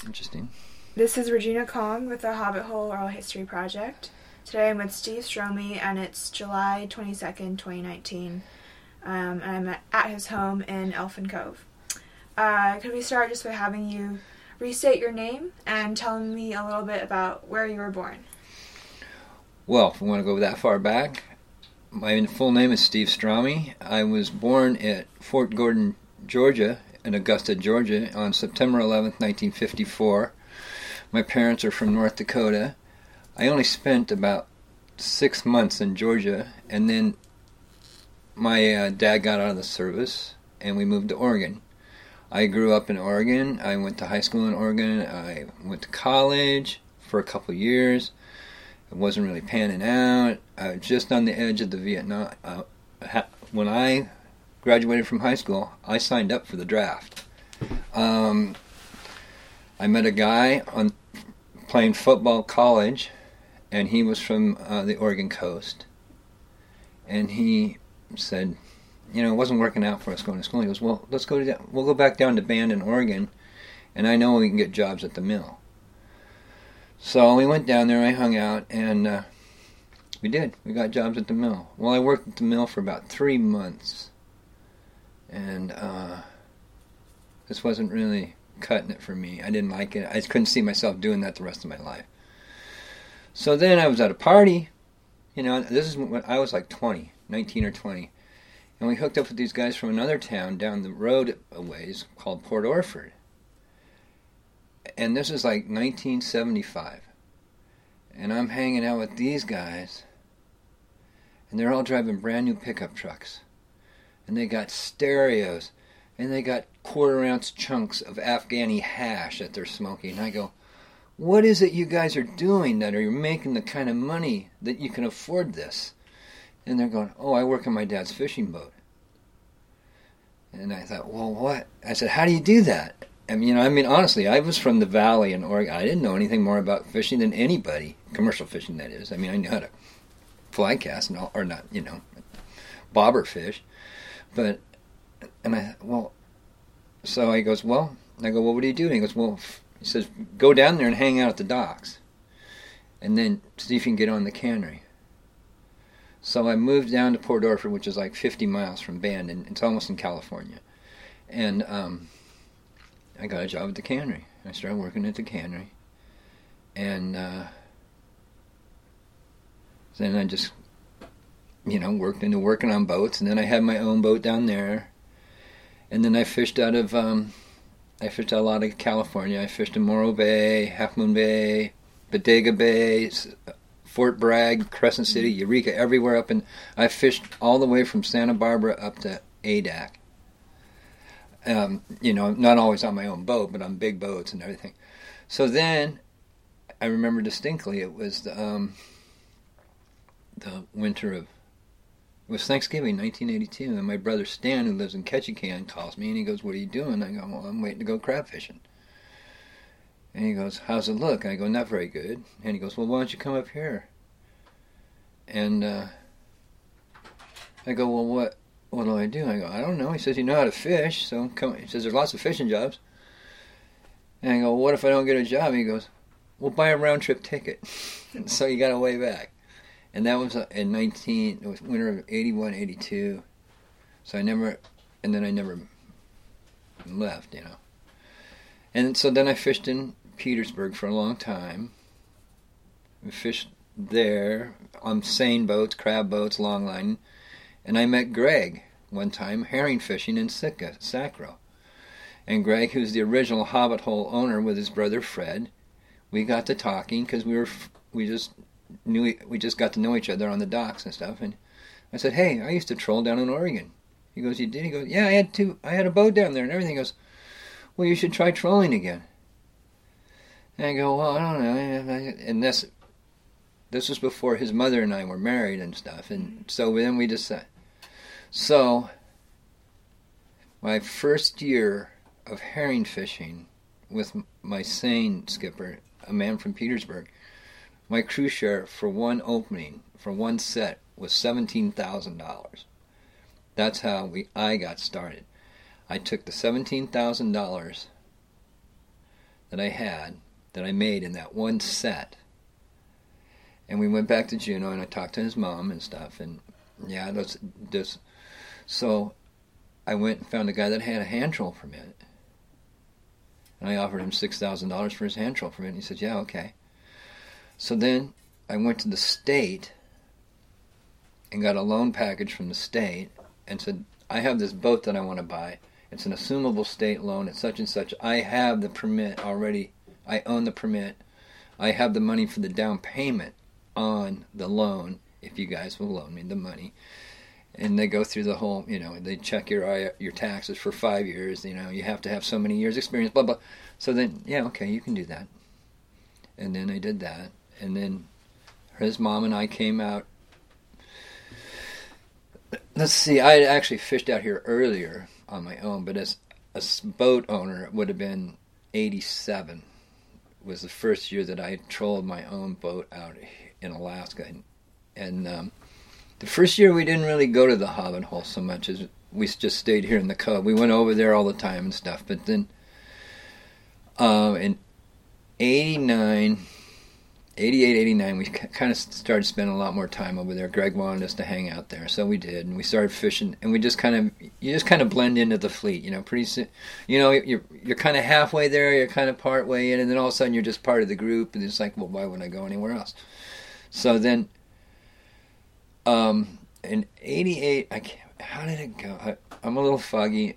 Interesting. This is Regina Kong with the Hobbit Hole Oral History Project. Today I'm with Steve Stromey, and it's July 22nd, 2019, and I'm at his home in Elfin Cove. Could we start just by having you restate your name and telling me a little bit about where you were born? Well, if we want to go that far back, my full name is Steve Stromey. I was born at Fort Gordon, Georgia, in Augusta, Georgia, on September 11th, 1954. My parents are from North Dakota. I only spent about 6 months in Georgia, and then my dad got out of the service, and we moved to Oregon. I grew up in Oregon. I went to high school in Oregon. I went to college for a couple years. It wasn't really panning out. I was just on the edge of the Vietnam. When I graduated from high school, I signed up for the draft. I met a guy playing football college, and he was from the Oregon coast. And he said, it wasn't working out for us going to school. He goes, well, we'll go back down to band in Oregon, and I know we can get jobs at the mill. So we went down there, I hung out, and we did. We got jobs at the mill. Well, I worked at the mill for about 3 months, and this wasn't really cutting it for me. I didn't like it. I couldn't see myself doing that the rest of my life. So then I was at a party. This is when I was like 19 or 20. And we hooked up with these guys from another town down the road a ways called Port Orford. And this is like 1975. And I'm hanging out with these guys. And they're all driving brand new pickup trucks. And they got stereos. And they got quarter-ounce chunks of Afghani hash that they're smoking. And I go, what is it you guys are doing that are you making the kind of money that you can afford this? And they're going, oh, I work on my dad's fishing boat. And I thought, well, what? I said, how do you do that? Honestly, I was from the valley in Oregon. I didn't know anything more about fishing than anybody, commercial fishing, that is. I knew how to fly cast, or not, bobber fish. But, and I thought, well, so he goes, well, and I go, well, what do you do? And he goes, well, he says, go down there and hang out at the docks. And then see if you can get on the cannery. So I moved down to Port Orford, which is like 50 miles from Bend, and it's almost in California. And I got a job at the cannery. I started working at the cannery. And then I just, worked into working on boats. And then I had my own boat down there. And then I fished out of, a lot of California. I fished in Morro Bay, Half Moon Bay, Bodega Bay, Fort Bragg, Crescent City, Eureka, everywhere up in. I fished all the way from Santa Barbara up to Adak. Not always on my own boat, but on big boats and everything. So then, I remember distinctly, it was the winter of. It was Thanksgiving, 1982, and my brother Stan, who lives in Ketchikan, calls me and he goes, "What are you doing?" I go, "Well, I'm waiting to go crab fishing." And he goes, "How's it look?" I go, "Not very good." And he goes, "Well, why don't you come up here?" And I go, "Well, what do I do?" I go, "I don't know." He says, "You know how to fish, so come." He says, "There's lots of fishing jobs." And I go, "What if I don't get a job?" He goes, "Well, buy a round trip ticket." So you got a way back. And that was in it was winter of 81, 82. So I never left, And so then I fished in Petersburg for a long time. We fished there on seine boats, crab boats, longline. And I met Greg one time herring fishing in Sacro. And Greg, who's the original Hobbit Hole owner with his brother Fred, we got to talking because we just got to know each other on the docks and stuff. And I said, "Hey, I used to troll down in Oregon." He goes, "You did?" He goes, "Yeah, I had a boat down there and everything." He goes, "Well, you should try trolling again." And I go, "Well, I don't know." And this was before his mother and I were married and stuff. And so then we decided. So my first year of herring fishing with my seine skipper, a man from Petersburg, my crew share for one opening, for one set, was $17,000. That's how I got started. I took the $17,000 that I had, that I made in that one set. And we went back to Juneau, and I talked to his mom and stuff, and yeah, that's so I went and found a guy that had a hand troll permit. And I offered him $6,000 for his hand troll permit, and he said, yeah, okay. So then I went to the state and got a loan package from the state and said, I have this boat that I want to buy. It's an assumable state loan. It's such and such. I have the permit already. I own the permit. I have the money for the down payment on the loan, if you guys will loan me the money. And they go through the whole, they check your taxes for 5 years. You have to have so many years experience, blah, blah. So then, yeah, okay, you can do that. And then I did that. And then his mom and I came out. Let's see, I had actually fished out here earlier on my own, but as a boat owner, it would have been 87 was the first year that I trolled my own boat out in Alaska. And the first year we didn't really go to the Hobbit Hole so much as we just stayed here in the Cove. We went over there all the time and stuff. But then in 88, 89, we kind of started spending a lot more time over there. Greg wanted us to hang out there, so we did, and we started fishing. And we you just kind of blend into the fleet, Pretty soon, you're kind of halfway there, you're kind of part way in, and then all of a sudden you're just part of the group, and it's like, well, why would I go anywhere else? So then, in 88, how did it go? I'm a little foggy.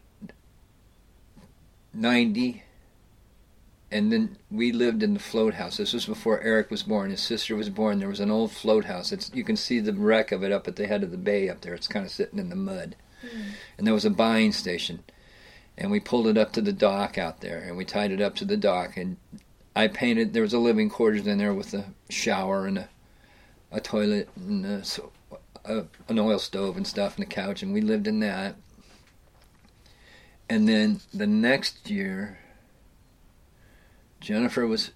90. And then we lived in the float house. This was before Eric was born. His sister was born. There was an old float house. You can see the wreck of it up at the head of the bay up there. It's kind of sitting in the mud. And there was a buying station. And we pulled it up to the dock out there. And we tied it up to the dock. And I painted, there was a living quarters in there with a shower and a toilet and an oil stove and stuff and a couch. And we lived in that. And then the next year, Jennifer was...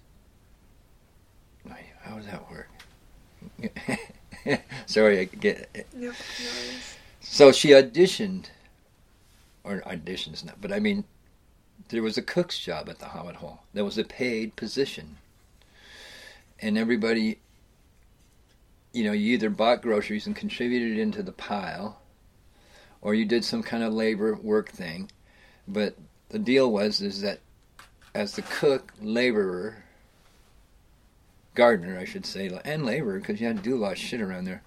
How does that work? Sorry, I get it. Nope, no worries. So she auditioned, or auditions not, but I mean, there was a cook's job at the Hobbit Hole. There was a paid position. And everybody, you either bought groceries and contributed into the pile, or you did some kind of labor work thing. But the deal is that as the cook, laborer, gardener, I should say, and laborer, because you had to do a lot of shit around there,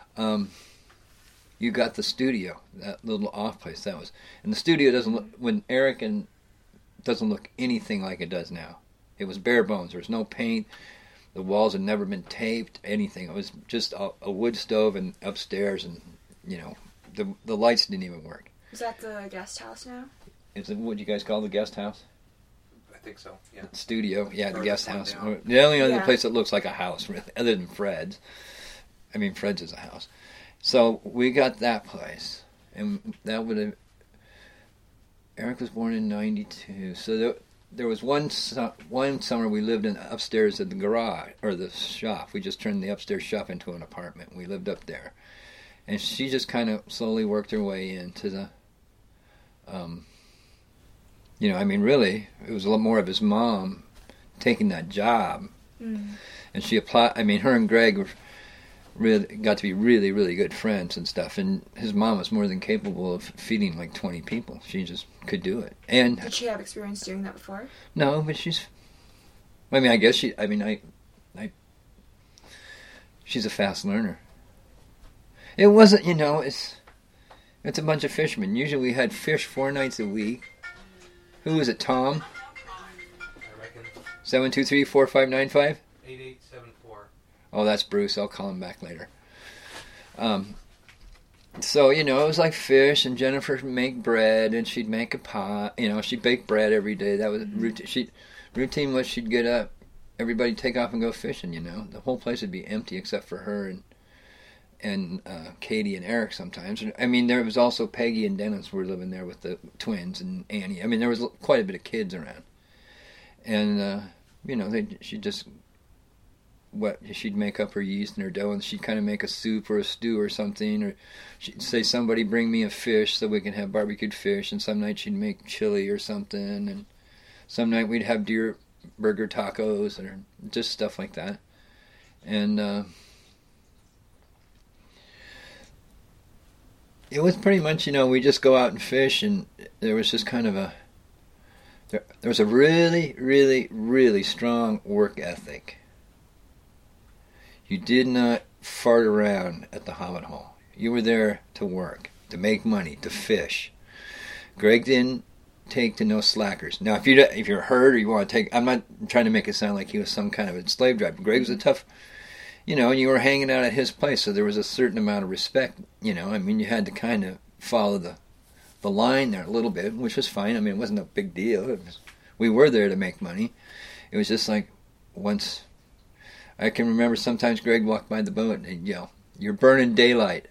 you got the studio, that little off place that was. And the studio doesn't look, when Eric doesn't look anything like it does now. It was bare bones. There was no paint. The walls had never been taped, anything. It was just a wood stove and upstairs, and, the lights didn't even work. Is that the guest house now? Is it what you guys call the guest house? I think so, yeah. Studio, yeah, the guest house. Down. The only other place that looks like a house, really, other than Fred's. I mean, Fred's is a house. So we got that place, and that would have... Eric was born in 92, so there was one summer we lived upstairs at the garage, or the shop. We just turned the upstairs shop into an apartment. We lived up there. And she just kind of slowly worked her way into the... really, it was a lot more of his mom taking that job. And she applied, her and Greg were really got to be really, really good friends and stuff. And his mom was more than capable of feeding like 20 people. She just could do it. And did she have experience doing that before? No, but she's, I guess she's a fast learner. It wasn't, it's a bunch of fishermen. Usually we had fish 4 nights a week. Who is it, Tom? I reckon. 723-4595? 8874. Oh, that's Bruce. I'll call him back later. So, it was like fish, and Jennifer would make bread, and she'd make a pie. She'd bake bread every day. That was routine was she'd get up, everybody take off and go fishing, The whole place would be empty except for her and Katie and Eric sometimes. There was also Peggy and Dennis were living there with the twins and Annie. There was quite a bit of kids around. And, she'd make up her yeast and her dough, and she'd kind of make a soup or a stew or something, or she'd say, somebody bring me a fish so we can have barbecued fish, and some night she'd make chili or something, and some night we'd have deer burger tacos or just stuff like that. And it was pretty much, we just go out and fish, and there was just kind of there was a really, really, really strong work ethic. You did not fart around at the Hobbit Hole. You were there to work, to make money, to fish. Greg didn't take to no slackers. Now, if you're hurt or you want to take, I'm not trying to make it sound like he was some kind of a slave driver. Greg was a tough, and you were hanging out at his place, so there was a certain amount of respect. You had to kind of follow the line there a little bit, which was fine. It wasn't a big deal. We were there to make money. It was just like once. I can remember sometimes Greg walked by the boat and he'd yell, "You're burning daylight."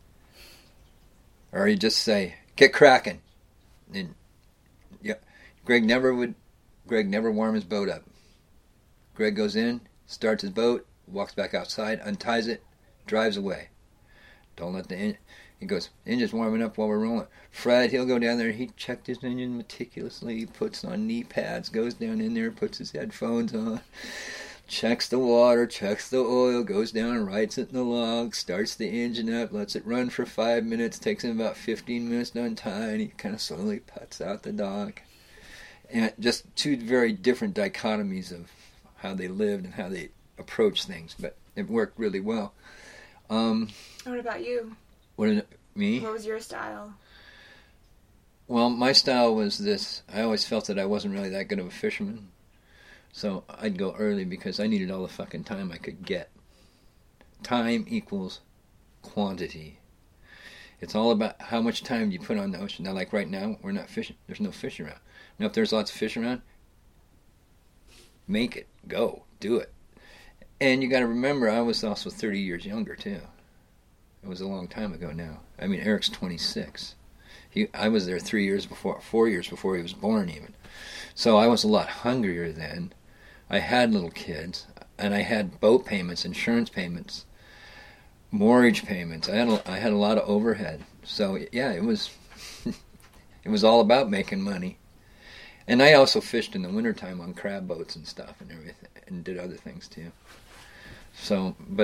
Or he'd just say, "Get cracking." And Greg never warm his boat up. Greg goes in, starts his boat, walks back outside, unties it, drives away. Don't let he goes, "Engine's warming up while we're rolling." Fred, he'll go down there, he checked his engine meticulously, he puts on knee pads, goes down in there, puts his headphones on, checks the water, checks the oil, goes down and writes it in the log, starts the engine up, lets it run for 5 minutes, takes him about 15 minutes to untie, and he kind of slowly puts out the dock. And just two very different dichotomies of how they lived and how they approached things, but it worked really well. What about you? Me? What was your style? Well, my style was this. I always felt that I wasn't really that good of a fisherman. So I'd go early because I needed all the fucking time I could get. Time equals quantity. It's all about how much time you put on the ocean. Now, like right now, we're not fishing. There's no fish around. Now, if there's lots of fish around, make it. Go. Do it. And you got to remember, I was also 30 years younger, too. It was a long time ago now. Eric's 26. I was there 4 years before he was born even. So I was a lot hungrier then. I had little kids, and I had boat payments, insurance payments, mortgage payments. I had a lot of overhead. So yeah, it was it was all about making money. And I also fished in the wintertime on crab boats and stuff and everything, and did other things too. So, but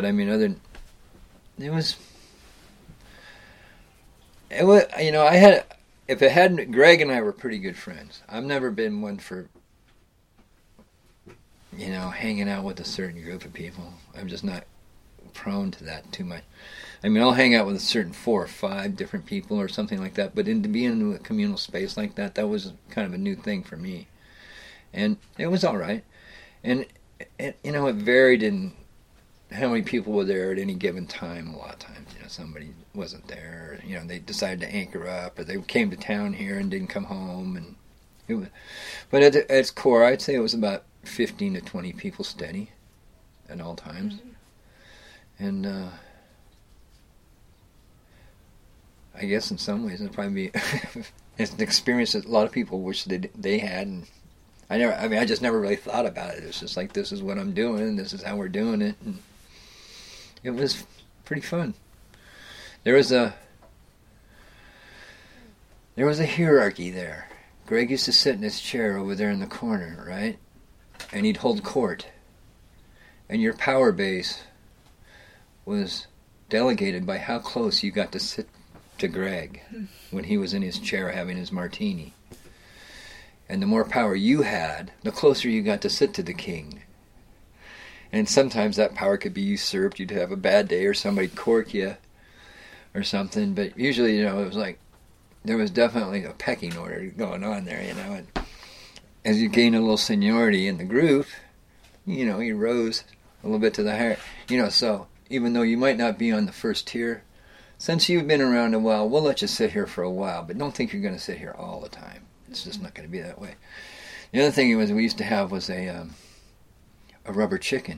Greg and I were pretty good friends. I've never been one for, hanging out with a certain group of people. I'm just not prone to that too much. I'll hang out with a certain 4 or 5 different people or something like that, but to be in a communal space like that was kind of a new thing for me. And it was all right. And it varied in how many people were there at any given time. A lot of times, somebody wasn't there, or, they decided to anchor up, or they came to town here and didn't come home. And but at its core, I'd say it was about 15 to 20 people steady at all times. Mm-hmm. And I guess in some ways it'd probably be it's an experience that a lot of people wish they had. And I just never really thought about it. It's just like, this is what I'm doing, this is how we're doing it, and it was pretty fun. There was a hierarchy there. Greg used to sit in his chair over there in the corner, right? And he'd hold court. And your power base was delegated by how close you got to sit to Greg when he was in his chair having his martini. And the more power you had, the closer you got to sit to the king. And sometimes that power could be usurped. You'd have a bad day or somebody cork you or something. But usually, it was like, there was definitely a pecking order going on there, And as you gain a little seniority in the group, you rose a little bit to the higher, so even though you might not be on the first tier, since you've been around a while, we'll let you sit here for a while, but don't think you're going to sit here all the time. It's just not going to be that way. The other thing we used to have was a rubber chicken.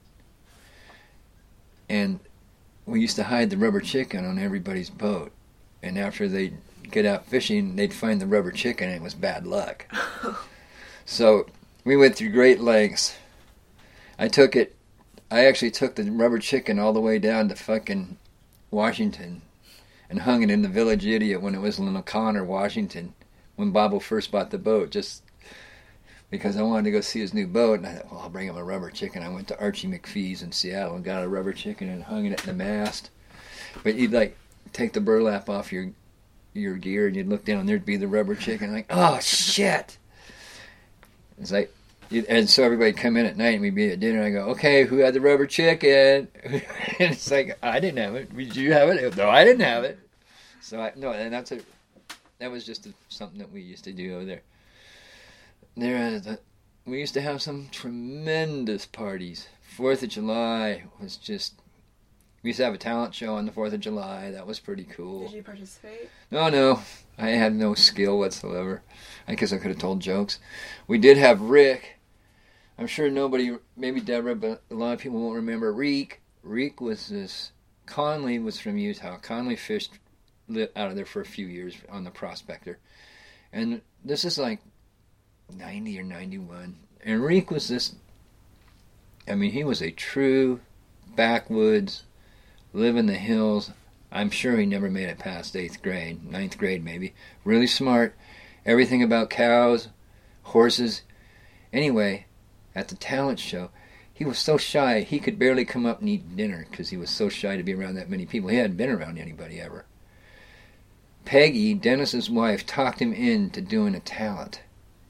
And we used to hide the rubber chicken on everybody's boat. And after they'd get out fishing, they'd find the rubber chicken, and it was bad luck. So we went through great lengths. I actually took the rubber chicken all the way down to fucking Washington and hung it in the Village Idiot when it was in O'Connor, Washington, when Bobo first bought the boat. Just because I wanted to go see his new boat, and I thought, well, I'll bring him a rubber chicken. I went to Archie McPhee's in Seattle and got a rubber chicken and hung it in the mast. But you'd like take the burlap off your gear, and you'd look down, and there'd be the rubber chicken. Like, oh shit! It's like, and so everybody'd come in at night, and we'd be at dinner. And I go, okay, who had the rubber chicken? And it's like, I didn't have it. Did you have it? No, I didn't have it. So and that was just something that we used to do over there. We used to have some tremendous parties. 4th of July was just... We used to have a talent show on the 4th of July. That was pretty cool. Did you participate? No. I had no skill whatsoever. I guess I could have told jokes. We did have Rick. I'm sure nobody, maybe Deborah, but a lot of people won't remember Reek. Reek was this... Conley was from Utah. Conley fished out of there for a few years on the Prospector. And this is like 90 or 91. And Reek was this... I mean, he was a true backwoods, live in the hills. I'm sure he never made it past 8th grade, 9th grade maybe. Really smart. Everything about cows, horses. Anyway, at the talent show, he was so shy, he could barely come up and eat dinner because he was so shy to be around that many people. He hadn't been around anybody ever. Peggy, Dennis's wife, talked him into doing a talent.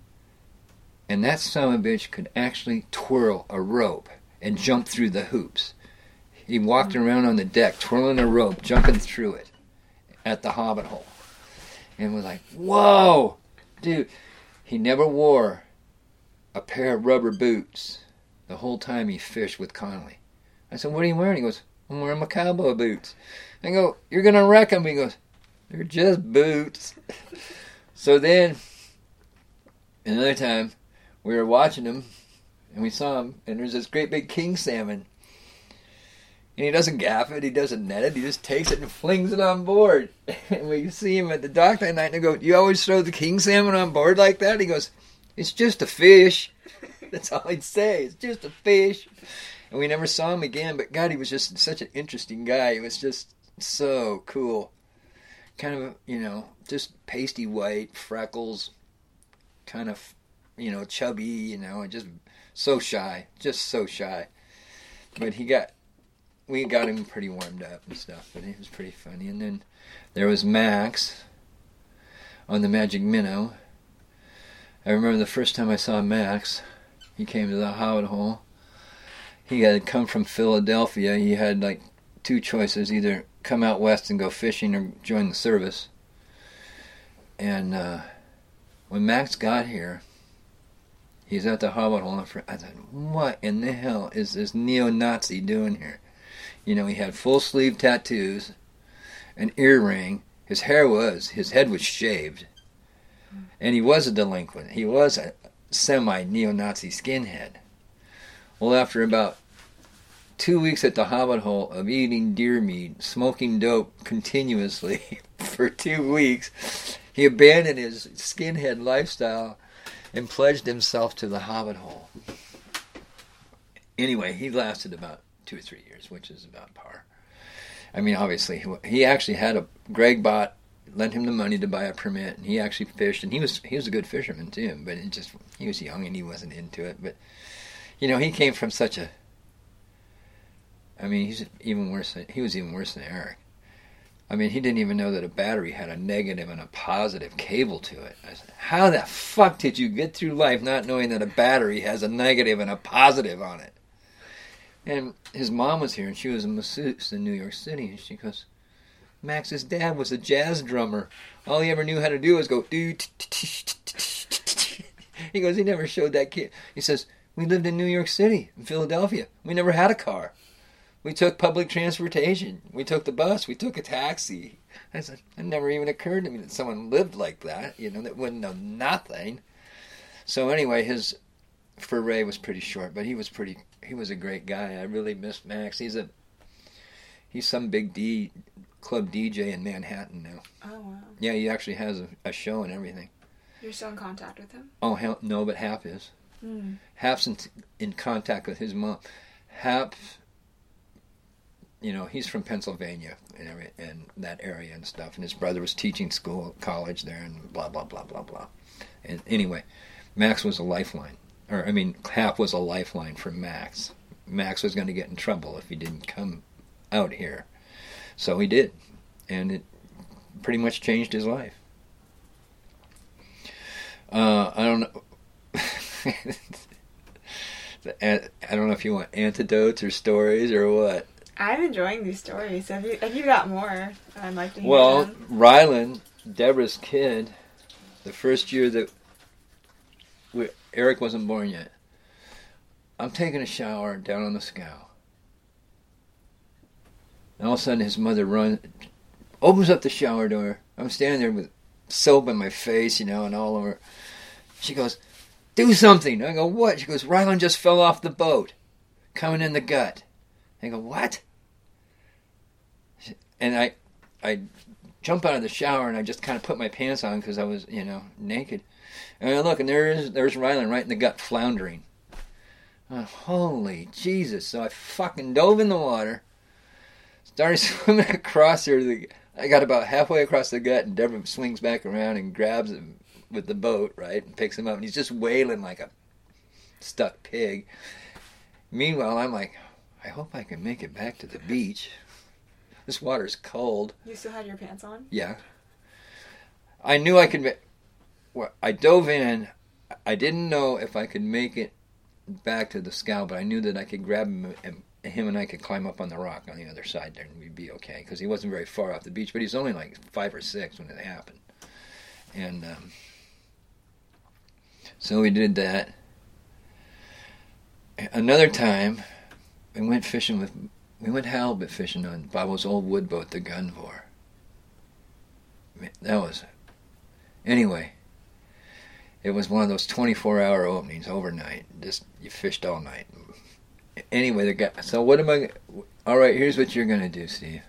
And that son of a bitch could actually twirl a rope and jump through the hoops. He walked around on the deck, twirling a rope, jumping through it at the Hobbit Hole. And was like, whoa! Dude, he never wore a pair of rubber boots the whole time he fished with Conley. I said, what are you wearing? He goes, I'm wearing my cowboy boots. I go, you're going to wreck them. He goes, they're just boots. So then, another time, we were watching him, and we saw him, and there's this great big king salmon. And he doesn't gaff it, he doesn't net it, he just takes it and flings it on board. And we see him at the dock that night, and I go, you always throw the king salmon on board like that? He goes, it's just a fish. That's all he'd say, it's just a fish. And we never saw him again, but God, he was just such an interesting guy. He was just so cool. Kind of, just pasty white, freckles, kind of, chubby, and just so shy. But we got him pretty warmed up and stuff, but he was pretty funny. And then there was Max on the Magic Minnow. I remember the first time I saw Max, he came to the Hobbit Hole. He had come from Philadelphia. He had like two choices, either come out west and go fishing or join the service. And when Max got here, he's at the Hobbit Hole. I thought, what in the hell is this neo-Nazi doing here? He had full sleeve tattoos, an earring. His head was shaved. And he was a delinquent. He was a semi-neo-Nazi skinhead. Well, after about 2 weeks at the Hobbit Hole of eating deer meat, smoking dope continuously for 2 weeks, he abandoned his skinhead lifestyle and pledged himself to the Hobbit Hole. Anyway, he lasted about 2 or 3 years, which is about par. I mean, obviously, he actually had Greg lent him the money to buy a permit, and he actually fished, and he was a good fisherman too, but he was young and he wasn't into it. But, he came from such a, I mean, he was even worse than Eric. I mean, he didn't even know that a battery had a negative and a positive cable to it. I said, how the fuck did you get through life not knowing that a battery has a negative and a positive on it? And his mom was here, and she was a masseuse in New York City, and she goes, Max's dad was a jazz drummer. All he ever knew how to do was go, do. He goes, he never showed that kid. He says, we lived in New York City, in Philadelphia. We never had a car. We took public transportation. We took the bus. We took a taxi. I said, it never even occurred to me that someone lived like that, that wouldn't know nothing. So anyway, his foray was pretty short, but he was a great guy. I really miss Max. He's some big club DJ in Manhattan now. Oh, wow. Yeah, he actually has a show and everything. You're still in contact with him? Oh, hell, no, but Hap is. Hap's in contact with his mom. Hap, he's from Pennsylvania and that area and stuff, and his brother was teaching college there, and blah, blah, blah, blah, blah. And anyway, Max was a lifeline. Or, I mean, Hap was a lifeline for Max. Max was going to get in trouble if he didn't come out here. So he did. And it pretty much changed his life. I don't know. I don't know if you want anecdotes or stories or what. I'm enjoying these stories. Have you got more? I'd like to hear Well, them. Rylan, Deborah's kid, the first year that Eric wasn't born yet, I'm taking a shower down on the scow. And all of a sudden his mother opens up the shower door. I'm standing there with soap on my face, and all over. She goes, "Do something." I go, "What?" She goes, "Rylan just fell off the boat, coming in the gut." I go, "What?" And I jump out of the shower and I just kind of put my pants on because I was, naked. And I look, and there's Rylan right in the gut, floundering. Holy Jesus. So I fucking dove in the water, started swimming across there. I got about halfway across the gut, and Deborah swings back around and grabs him with the boat, right, and picks him up. And he's just wailing like a stuck pig. Meanwhile, I'm like, I hope I can make it back to the beach. This water's cold. You still had your pants on? Yeah. I knew I could I dove in. I didn't know if I could make it back to the scow, but I knew that I could grab him, and him and I could climb up on the rock on the other side there, and we'd be okay, because he wasn't very far off the beach, but he was only like 5 or 6 when it happened. And so we did that. Another time, we went halibut fishing on Bobo's old wood boat, the Gunvor. Anyway, it was one of those 24-hour openings overnight. Just, you fished all night. Anyway, so what am I, all right, here's what you're going to do, Steve.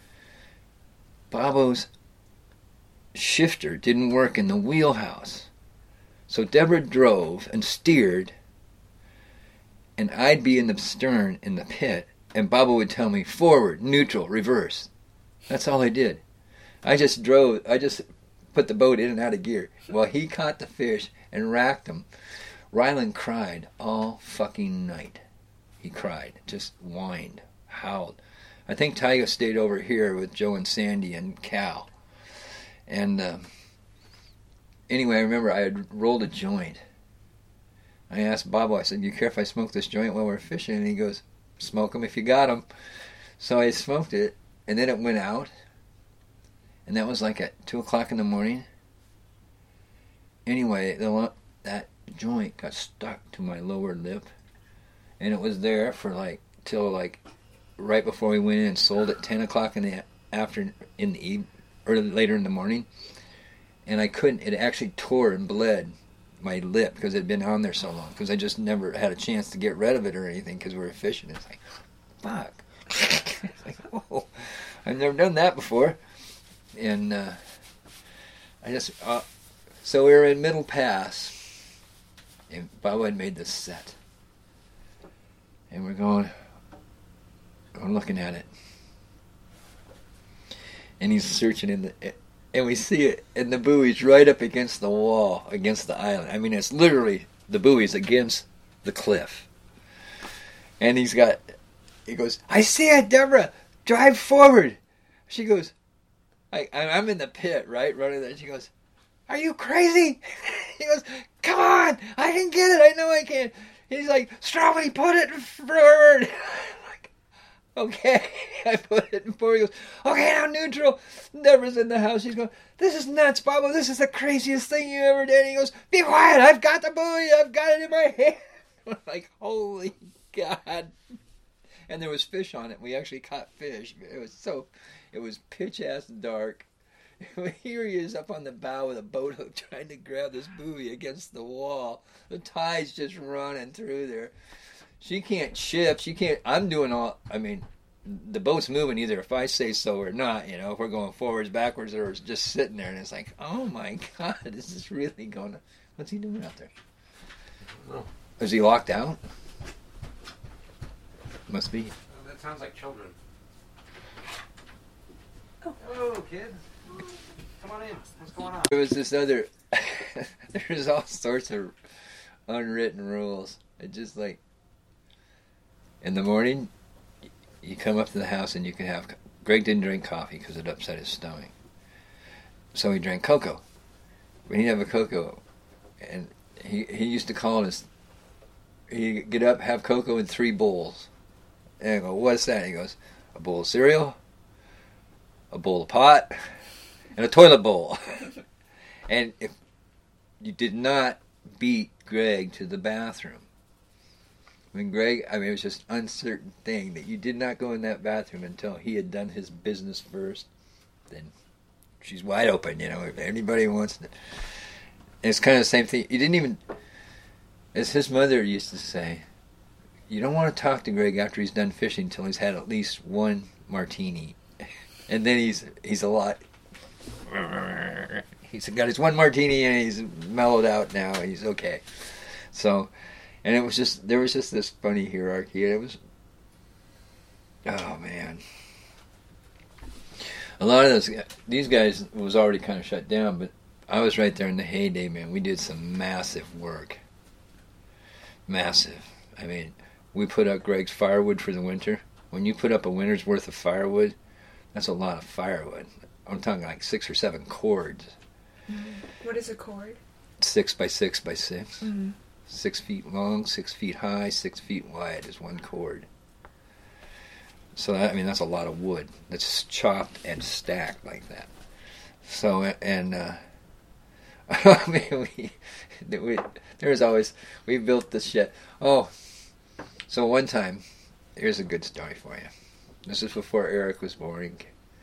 Bobo's shifter didn't work in the wheelhouse. So Deborah drove and steered, and I'd be in the stern in the pit, and Bobo would tell me, forward, neutral, reverse. That's all I did. I just put the boat in and out of gear. Well, he caught the fish and racked them. Rylan cried all fucking night. He cried, just whined, howled. I think Tyga stayed over here with Joe and Sandy and Cal. And anyway, I remember I had rolled a joint. I asked Bobo, I said, "You care if I smoke this joint while we're fishing?" And he goes, "Smoke them if you got them." So I smoked it, and then it went out. And that was like at 2 o'clock in the morning. Anyway, that joint got stuck to my lower lip. And it was there for till right before we went in and sold at 10 o'clock in the evening, or later in the morning. And I couldn't, it actually tore and bled my lip because it had been on there so long. Because I just never had a chance to get rid of it or anything because we were fishing. It's like, fuck. It's like, whoa. I've never done that before. And so we were in Middle Pass, and Bobo had made this set, and we're looking at it, and he's searching and we see it, and the buoy's right up against the wall, against the island. I mean, it's literally, the buoy's against the cliff, and he goes, "I see it, Deborah, drive forward." She goes, I'm in the pit, right, running there. She goes, "Are you crazy?" He goes, "Come on, I can get it. I know I can." He's like, "Strawberry, put it forward." I'm like, okay. I put it forward. He goes, "Okay, now neutral." Deborah's in the house. She's going, "This is nuts, Bobo. This is the craziest thing you ever did." He goes, "Be quiet. I've got the buoy. I've got it in my hand." I'm like, holy God. And there was fish on it. We actually caught fish. It was pitch-ass dark. Here he is up on the bow with a boat hook trying to grab this buoy against the wall. The tide's just running through there. She can't shift. I'm doing the boat's moving either if I say so or not, if we're going forwards, backwards, or just sitting there. And it's like, oh my God, this is really going to... What's he doing out there? No. Is he locked out? Must be. That sounds like children. Oh. Hello, kids. Come on in. What's going on? There was this other there's all sorts of unwritten rules. It just like in the morning, you come up to the house and you can have. Greg didn't drink coffee because it upset his stomach, so he drank cocoa. When he'd have a cocoa, and he used to call us. He'd get up, have cocoa in 3 bowls, and I go, "What's that?" And he goes, "A bowl of cereal, a bowl of pot, and a toilet bowl." And if you did not beat Greg to the bathroom. When Greg, I mean, it was just an uncertain thing that you did not go in that bathroom until he had done his business first. Then she's wide open, you know, if anybody wants to. It's kind of the same thing. You didn't even, as his mother used to say, you don't want to talk to Greg after he's done fishing until he's had at least 1 martini. And then he's a lot. He's got his 1 martini and he's mellowed out now. And he's okay. So, and there was just this funny hierarchy. It was, oh man. A lot of these guys was already kind of shut down, but I was right there in the heyday, man. We did some massive work. Massive. I mean, we put up Greg's firewood for the winter. When you put up a winter's worth of firewood, that's a lot of firewood. I'm talking like 6 or 7 cords. What is a cord? 6 by 6 by 6. Mm-hmm. 6 feet long, 6 feet high, 6 feet wide is 1 cord. So that, I mean, that's a lot of wood that's chopped and stacked like that. So, and I mean, there was always, we built this shed. Oh, so one time, here's a good story for you. This is before Eric was born.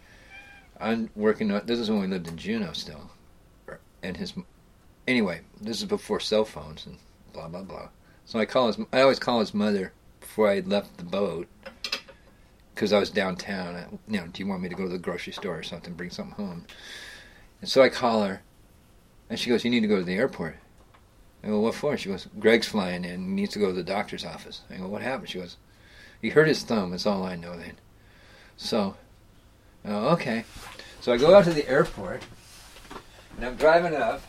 I'm working on, this is when we lived in Juneau still. And anyway, this is before cell phones and blah, blah, blah. So I always call his mother before I had left the boat, because I was downtown. You know, do you want me to go to the grocery store or something, bring something home? And so I call her, and she goes, you need to go to the airport. I go, what for? She goes, Greg's flying in, he needs to go to the doctor's office. I go, what happened? She goes, he hurt his thumb, that's all I know then. So, okay. So I go out to the airport, and I'm driving up,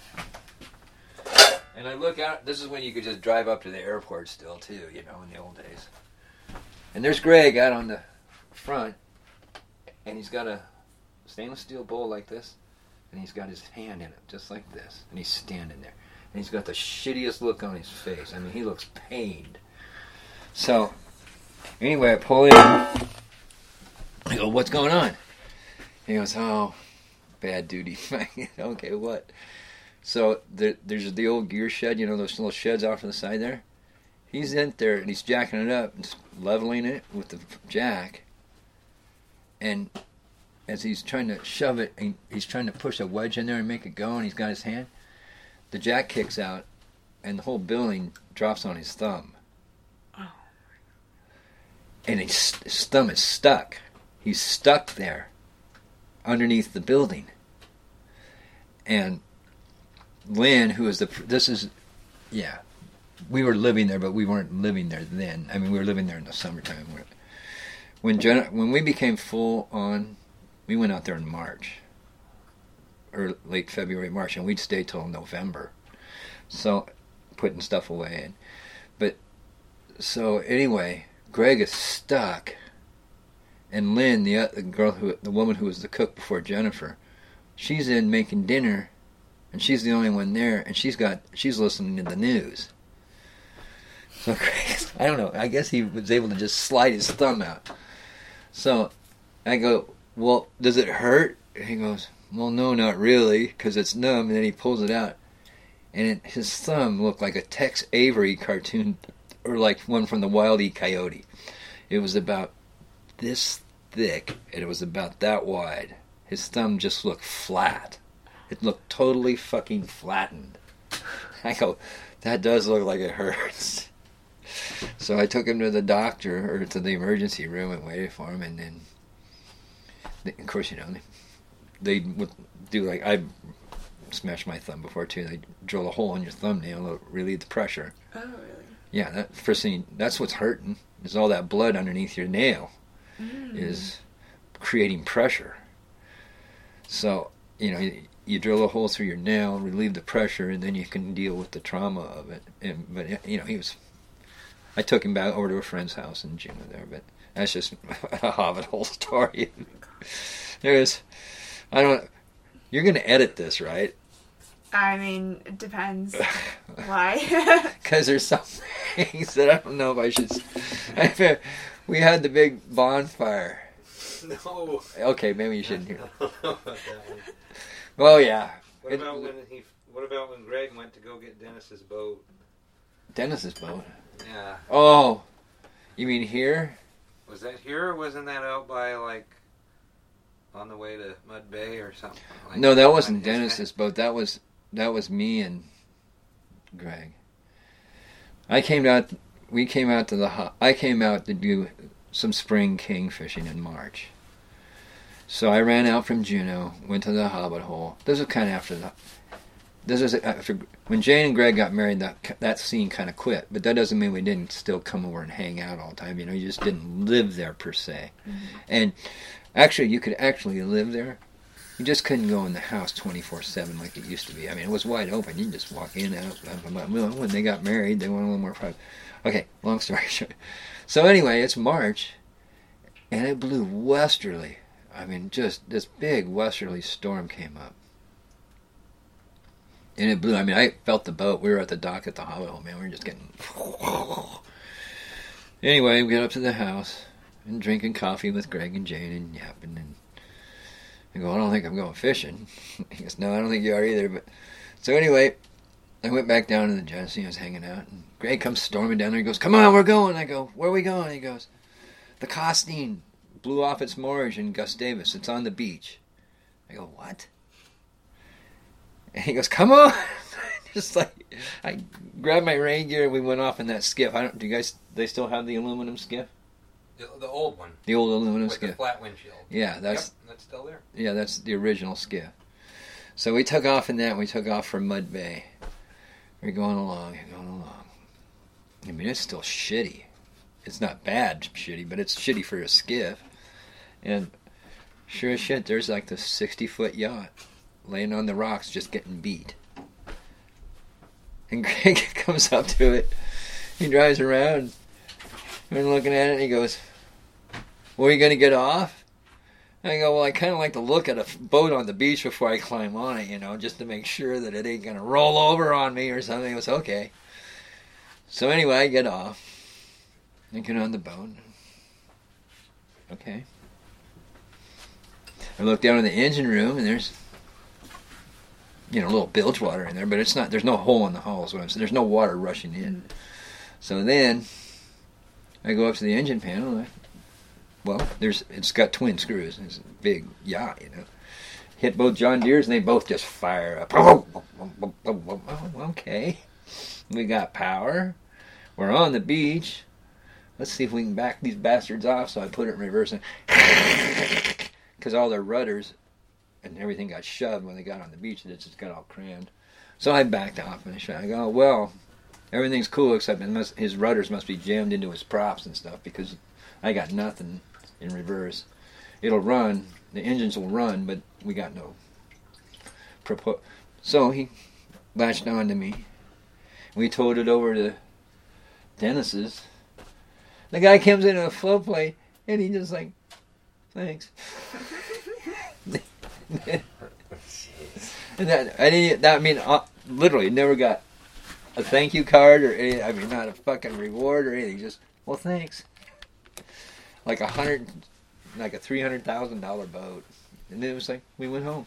and I look out. This is when you could just drive up to the airport still, too, you know, in the old days. And there's Greg out on the front, and he's got a stainless steel bowl like this, and he's got his hand in it, just like this, and he's standing there. And he's got the shittiest look on his face. I mean, he looks pained. So, anyway, I pull in. I go, what's going on? He goes, oh, bad duty. Okay, what? So, there's the old gear shed, you know, those little sheds off to the side there? He's in there, and he's jacking it up, and leveling it with the jack. And as he's trying to shove it, and he's trying to push a wedge in there and make it go, and he's got his hand, the jack kicks out, and the whole building drops on his thumb. Oh. And his thumb is stuck. He's stuck there underneath the building. And Lynn, who is we were living there, but we weren't living there then. I mean, we were living there in the summertime. When we became full on, we went out there in March. Or late February, March, and we'd stay till November. So, putting stuff away. So anyway, Greg is stuck, and Lynn, the woman who was the cook before Jennifer, she's in making dinner, and she's the only one there, and she's listening to the news. So Greg, I don't know, I guess he was able to just slide his thumb out. So I go, well, does it hurt? And he goes, well, no, not really, because it's numb. And then he pulls it out, and his thumb looked like a Tex Avery cartoon, or like one from the Wile E. Coyote. It was about this thick, and it was about that wide. His thumb just looked flat. It looked totally fucking flattened. I go, that does look like it hurts. So I took him to the doctor, or to the emergency room, and waited for him, and then, of course, you know, they would do like, I smashed my thumb before too. They drill a hole in your thumbnail to relieve the pressure. Oh, really? Yeah, that's what's hurting, is all that blood underneath your nail is creating pressure. So, you know, you drill a hole through your nail, relieve the pressure, and then you can deal with the trauma of it. But I took him back over to a friend's house in Juneau there, but that's just a Hobbit Hole story. You're going to edit this, right? I mean, it depends. Why? Because there's some things that I don't know if I should... We had the big bonfire. No. Okay, maybe you shouldn't hear. I don't know about that one. Well, yeah. What about when Greg went to go get Dennis's boat? Dennis's boat? Yeah. Oh, you mean here? Was that here, or wasn't that out by, like, on the way to Mud Bay or something? Like, No, that wasn't Dennis's boat. That was me and Greg. I came out to do some spring king fishing in March. So I ran out from Juneau, went to the Hobbit Hole. This was kind of after when Jane and Greg got married. That scene kind of quit, but that doesn't mean we didn't still come over and hang out all the time. You just didn't live there per se. Mm-hmm. And actually, you could actually live there. You just couldn't go in the house 24/7 like it used to be. I mean, it was wide open. You can just walk in and out. When they got married, they wanted a little more private. Okay, long story short. So anyway, it's March, and it blew westerly. I mean, just this big westerly storm came up. And it blew. I mean, I felt the boat. We were at the dock at the Hobbit Hole, man. We were just getting... Anyway, we got up to the house and drinking coffee with Greg and Jane and yapping. And I go, I don't think I'm going fishing. He goes, no, I don't think you are either. But so anyway, I went back down to the Genesee. I was hanging out. And Greg comes storming down there. He goes, come on, we're going. I go, where are we going? He goes, the Costine blew off its moorage in Gustavus. It's on the beach. I go, what? And he goes, come on. Just like, I grabbed my rain gear and we went off in that skiff. Do you guys, they still have the aluminum skiff? The old one. The old aluminum with skiff. With the flat windshield. Yeah, that's still there. Yeah, that's the original skiff. So we took off in that, and we took off for Mud Bay. We're going along. I mean, it's still shitty. It's not bad shitty, but it's shitty for a skiff. And sure as shit, there's like this 60-foot yacht laying on the rocks just getting beat. And Greg comes up to it. He drives around and looking at it, and he goes, well, are you going to get off? And I go, well, I kind of like to look at a boat on the beach before I climb on it, just to make sure that it ain't going to roll over on me or something. It was okay. So anyway, I get off. I get on the boat. Okay. I look down in the engine room, and there's, a little bilge water in there, but it's not, there's no hole in the hull, is what I'm saying. There's no water rushing in. So then, I go up to the engine panel. It's got twin screws. It's a big yacht, Hit both John Deere's, and they both just fire up. Okay. We got power. We're on the beach. Let's see if we can back these bastards off. So I put it in reverse, because all their rudders and everything got shoved when they got on the beach, and it just got all crammed. So I backed off, and I go, well, everything's cool except his rudders must be jammed into his props and stuff, because I got nothing in reverse. It'll run, the engines will run, but we got no So he latched on to me. We towed it over to Dennis's. The guy comes into a float plate, and he just like, thanks. And literally never got a thank you card or anything. Not a fucking reward or anything. Just, well, thanks. Like a $300,000 boat, and then it was like we went home.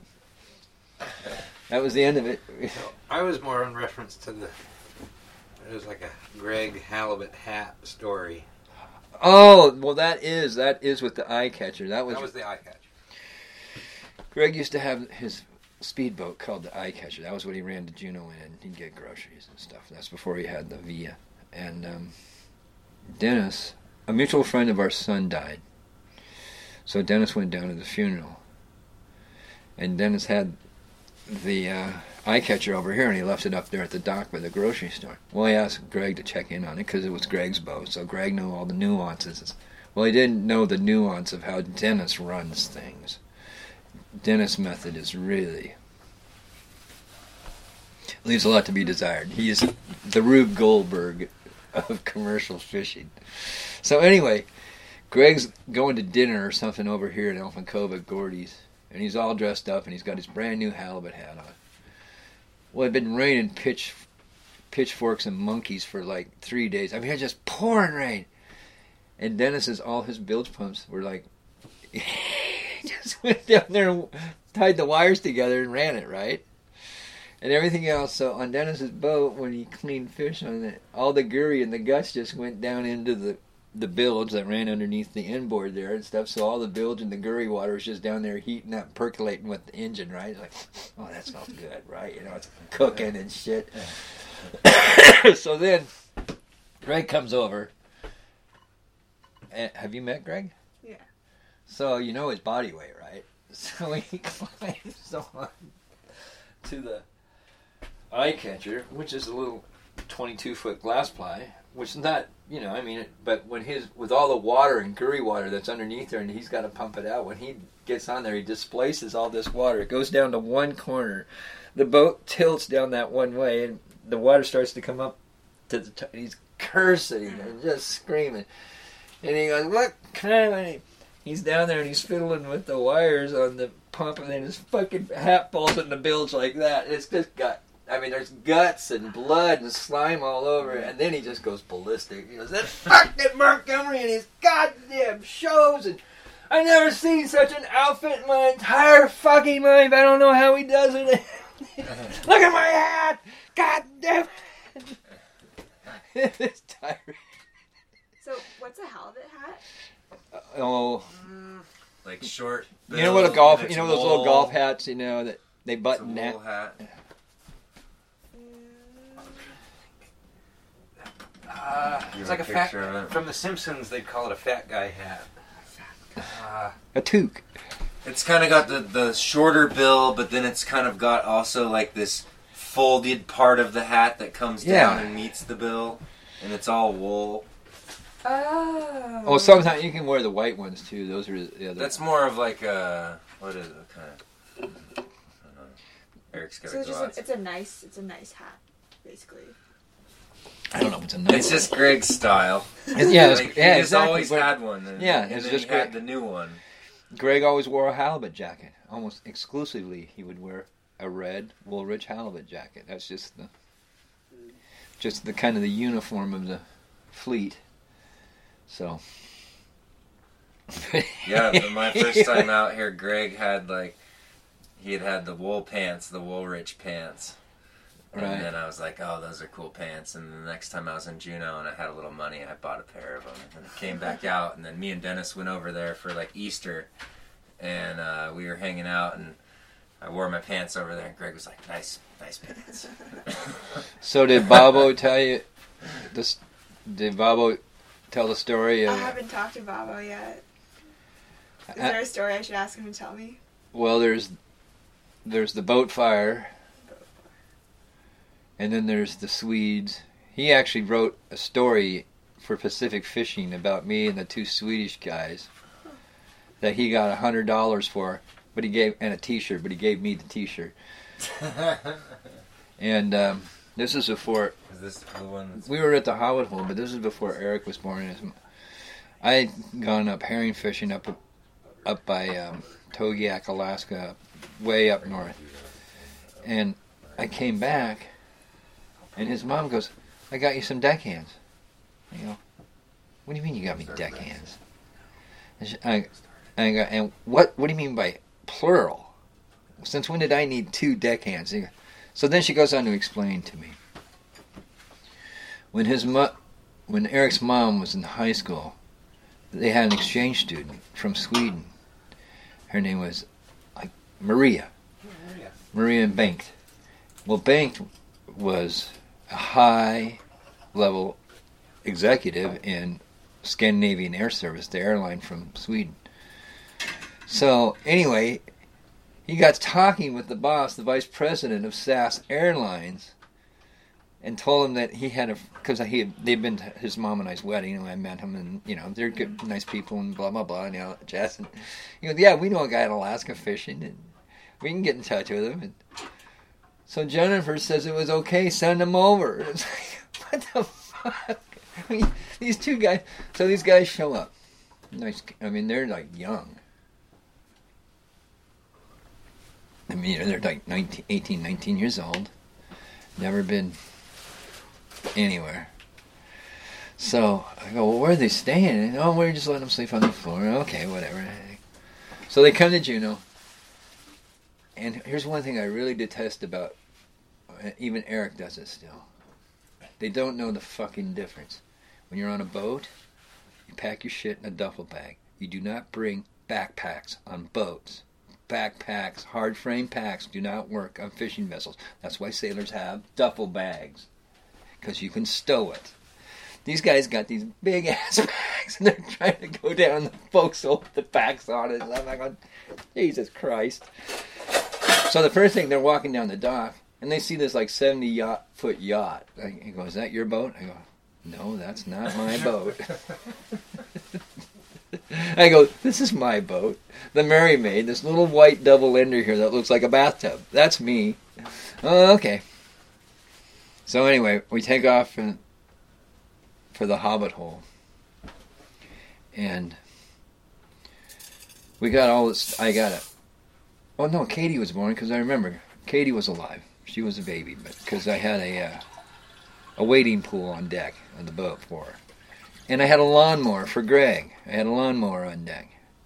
That was the end of it. I was more in reference to it was like a Greg Halibut hat story. Oh, well, that is with the eye catcher. That was the eye catcher. Greg used to have his speedboat called the Eye Catcher. That was what he ran to Juneau in. He'd get groceries and stuff. That's before he had the Via. And Dennis, a mutual friend of our son, died. So Dennis went down to the funeral. And Dennis had the Eye Catcher over here, and he left it up there at the dock by the grocery store. Well, he asked Greg to check in on it because it was Greg's boat. So Greg knew all the nuances. Well, he didn't know the nuance of how Dennis runs things. Dennis' method is really leaves a lot to be desired. He's the Rube Goldberg of commercial fishing. So anyway, Greg's going to dinner or something over here in Elfin Cove at Gordy's, and he's all dressed up, and he's got his brand new halibut hat on. Well, it'd been raining pitchforks and monkeys for like 3 days. I mean, it was just pouring rain. And Dennis's, all his bilge pumps were like, he just went down there and tied the wires together and ran it, right? And everything else. So on Dennis's boat, when he cleaned fish on it, all the gurry and the guts just went down into the bilge that ran underneath the inboard there and stuff. So all the bilge and the gurry water was just down there heating up, percolating with the engine, right? It's like, oh, that smells good, right? You know, it's cooking and shit. So then Greg comes over. Have you met Greg? Yeah. So you know his body weight, right? So he climbs on to the eye catcher, which is a little 22-foot glass ply, which is not, you know, I mean, but when with all the water and gurry water that's underneath there, and he's got to pump it out, when he gets on there, he displaces all this water. It goes down to one corner. The boat tilts down that one way, and the water starts to come up to the top. He's cursing and just screaming. And he goes, what kind of... He's down there and he's fiddling with the wires on the pump, and then his fucking hat falls in the bilge like that. It's just there's guts and blood and slime all over it. And then he just goes ballistic. He goes, that fucking Montgomery and his goddamn shows, and I never seen such an outfit in my entire fucking life. I don't know how he does it. Look at my hat! God damn it! It's tired. So, what's a halibut hat? Like short. You know what those little golf hats, you know, that they button it's a that. wool hat. It's like a fat. From The Simpsons, they'd call it a fat guy hat. A toque. It's kind of got the shorter bill, but then it's kind of got also like this folded part of the hat that comes down and meets the bill, and it's all wool. Oh. Oh, sometimes you can wear the white ones too. Those are the other. That's more of like a, what is it, kind of, I don't know. Eric's got So to go out. it's a nice hat, basically. I don't know if it's a nice. It's just Greg's style. He's He's always had one. And, it's and then just he had Greg. the new one. Greg always wore a halibut jacket. Almost exclusively, he would wear a red Woolrich halibut jacket. That's just the kind of the uniform of the fleet. So. Yeah, but my first time out here, Greg had he had the wool pants, the Woolrich pants. And Right. then I was like, oh, those are cool pants. And the next time I was in Juneau and I had a little money, I bought a pair of them. And I came back out, and then me and Dennis went over there for Easter. And we were hanging out, and I wore my pants over there, and Greg was like, nice pants. So did Bobo tell you this? Did Bobo tell the story of? I haven't talked to Bobo yet. Is there a story I should ask him to tell me? Well, there's the boat fire, and then there's the Swedes. He actually wrote a story for Pacific Fishing about me and the two Swedish guys that he got $100 for, but he gave and a T-shirt, but he gave me the T-shirt. And this is before. Is this the one? We were at the Hobbit Hole, but this is before Eric was born. I had gone up herring fishing up by Togiak, Alaska, way up north. And I came back, and his mom goes, I got you some deckhands. I go, what do you mean you got me deckhands? And I go, and what do you mean by plural? Since when did I need two deckhands? So then she goes on to explain to me. When Eric's mom was in high school, they had an exchange student from Sweden. Her name was Maria Bengt. Well, Bengt was a high-level executive in Scandinavian Air Service, the airline from Sweden. So, anyway, he got talking with the boss, the vice president of SAS Airlines, and told him that he had because they'd been to his mom and I's wedding, and I met him, and they're good, nice people, and blah blah blah, and jazz. And he goes, yeah, we know a guy in Alaska fishing, and we can get in touch with him. And So Jennifer says it was okay, send them over. It's like, what the fuck? I mean, these two guys, so these guys show up. Nice, I mean, they're like young. I mean, they're like 18, 19 years old. Never been anywhere. So I go, well, where are they staying? And, oh, we're just letting them sleep on the floor. Okay, whatever. So they come to Juneau. And here's one thing I really detest about, even Eric does it still. They don't know the fucking difference. When you're on a boat, you pack your shit in a duffel bag. You do not bring backpacks on boats. Backpacks, hard frame packs do not work on fishing vessels. That's why sailors have duffel bags, because you can stow it. These guys got these big ass bags and they're trying to go down the forecastle with the packs on it. And I'm like, Jesus Christ. So the first thing, they're walking down the dock and they see this like 70-foot yacht. I go, is that your boat? I go, no, that's not my boat. I go, this is my boat. The Mary Maid, this little white double ender here that looks like a bathtub. That's me. Oh, okay. So anyway, we take off for the Hobbit Hole. And we got all this, I got it. Oh no, Katie was born, because I remember, Katie was alive. She was a baby, but because I had a wading pool on deck on the boat for her. And I had a lawnmower for Greg. I had a lawnmower on deck.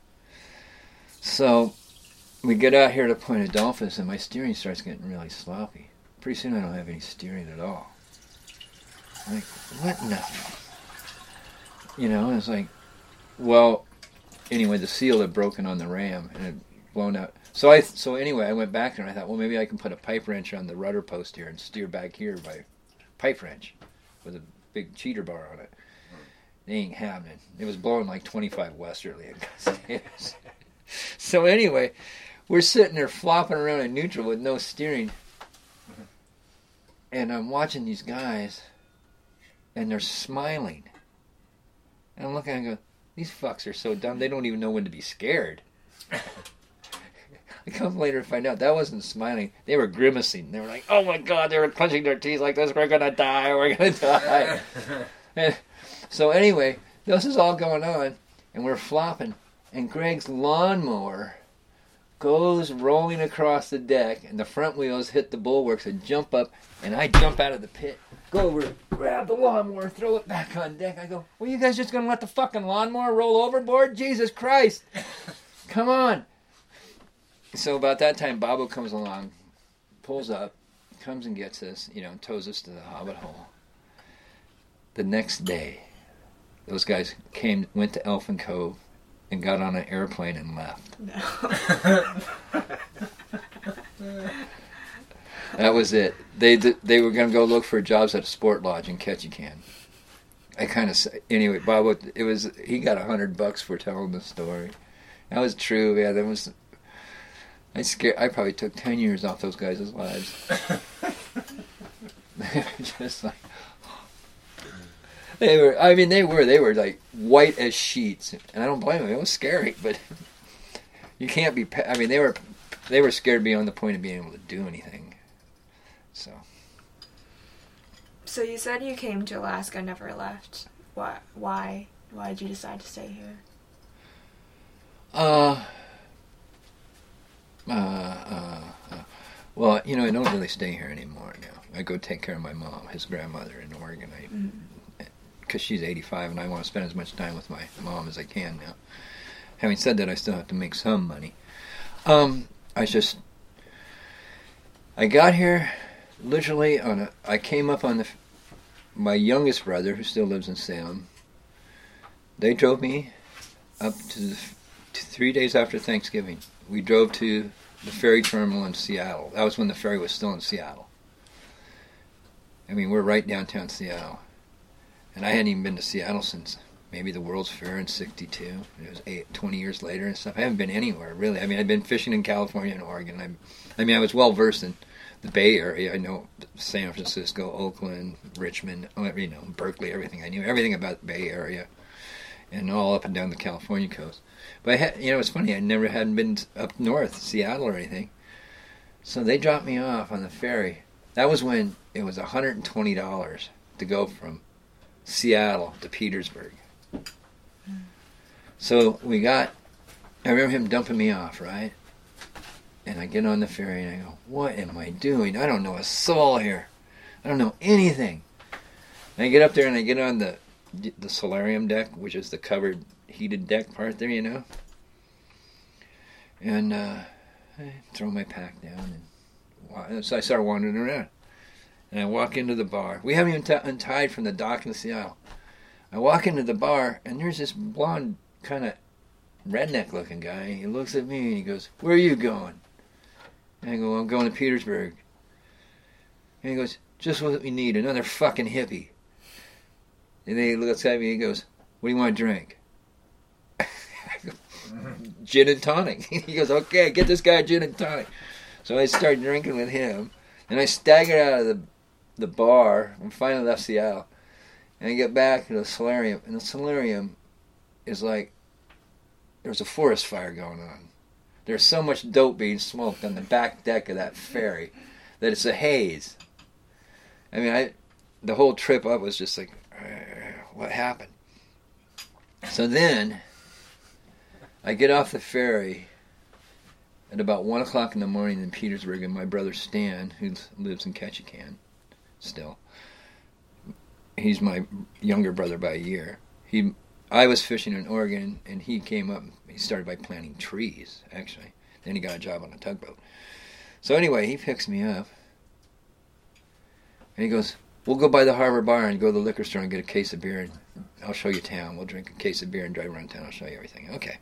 So we get out here to Point Adolphus, and my steering starts getting really sloppy. Pretty soon I don't have any steering at all. I'm like, what in the... You know, it's like, well, anyway, the seal had broken on the ram and had blown out. So anyway, I went back there and I thought, well, maybe I can put a pipe wrench on the rudder post here and steer back here by pipe wrench with a big cheater bar on it. They ain't happening. It was blowing like 25 westerly at gusts. So anyway, we're sitting there flopping around in neutral with no steering. And I'm watching these guys, and they're smiling. And I'm looking and I go, these fucks are so dumb, they don't even know when to be scared. I come later to find out that wasn't smiling. They were grimacing. They were like, oh my God, they were clenching their teeth like this. We're going to die. We're going to die. And so anyway, this is all going on, and we're flopping. And Greg's lawnmower goes rolling across the deck, and the front wheels hit the bulwarks and jump up, and I jump out of the pit, go over, grab the lawnmower, throw it back on deck. I go, well, you guys just going to let the fucking lawnmower roll overboard? Jesus Christ. Come on. So about that time, Bobo comes along, pulls up, comes and gets us, tows us to the Hobbit Hole. The next day, those guys went to Elfin Cove and got on an airplane and left. No. That was it. They were going to go look for jobs at a sport lodge in Ketchikan. Anyway, Bobo, he got $100 for telling the story. That was true. Yeah, that was. I probably took 10 years off those guys' lives. They were just like. They were like white as sheets, and I don't blame them. It was scary, but you can't be. I mean, they were scared beyond the point of being able to do anything. So you said you came to Alaska and never left. Why? Why did you decide to stay here? Well, I don't really stay here anymore now. I go take care of my mom, his grandmother in Oregon. Because she's 85 and I want to spend as much time with my mom as I can now. Having said that, I still have to make some money. I got here literally I came up on my youngest brother, who still lives in Salem. They drove me up to 3 days after Thanksgiving. We drove to the ferry terminal in Seattle. That was when the ferry was still in Seattle. I mean, we're right downtown Seattle. And I hadn't even been to Seattle since maybe the World's Fair in '62. It was 20 years later and stuff. I haven't been anywhere, really. I mean, I've been fishing in California and Oregon. I was well-versed in the Bay Area. I know San Francisco, Oakland, Richmond, Berkeley, everything. I knew everything about the Bay Area and all up and down the California coast. But it's funny, I hadn't been up north, Seattle or anything. So they dropped me off on the ferry. That was when it was $120 to go from Seattle to Petersburg. So I remember him dumping me off, right? And I get on the ferry and I go, what am I doing? I don't know a soul here. I don't know anything. And I get up there and I get on the solarium deck, which is the covered heated deck part there, you know. And I throw my pack down, and so I start wandering around. And I walk into the bar. We haven't even untied from the dock in Seattle. I walk into the bar, and there's this blonde, kind of redneck-looking guy. He looks at me, and he goes, where are you going? And I go, I'm going to Petersburg. And he goes, just what we need, another fucking hippie. And then he looks at me, and he goes, what do you want to drink? Gin and tonic. He goes, okay, get this guy a gin and tonic. So I start drinking with him, and I stagger out of the bar and finally left Seattle. And I get back to the solarium, and the solarium is like there's a forest fire going on. There's so much dope being smoked on the back deck of that ferry that it's a haze. I mean, the whole trip up was just like, what happened? So then I get off the ferry at about 1 o'clock in the morning in Petersburg, and my brother Stan, who lives in Ketchikan still, he's my younger brother by a year. I was fishing in Oregon, and he came up. He started by planting trees, actually. Then he got a job on a tugboat. So anyway, he picks me up, and he goes, we'll go by the Harbor Bar and go to the liquor store and get a case of beer, and I'll show you town. We'll drink a case of beer and drive around town. I'll show you everything. Okay.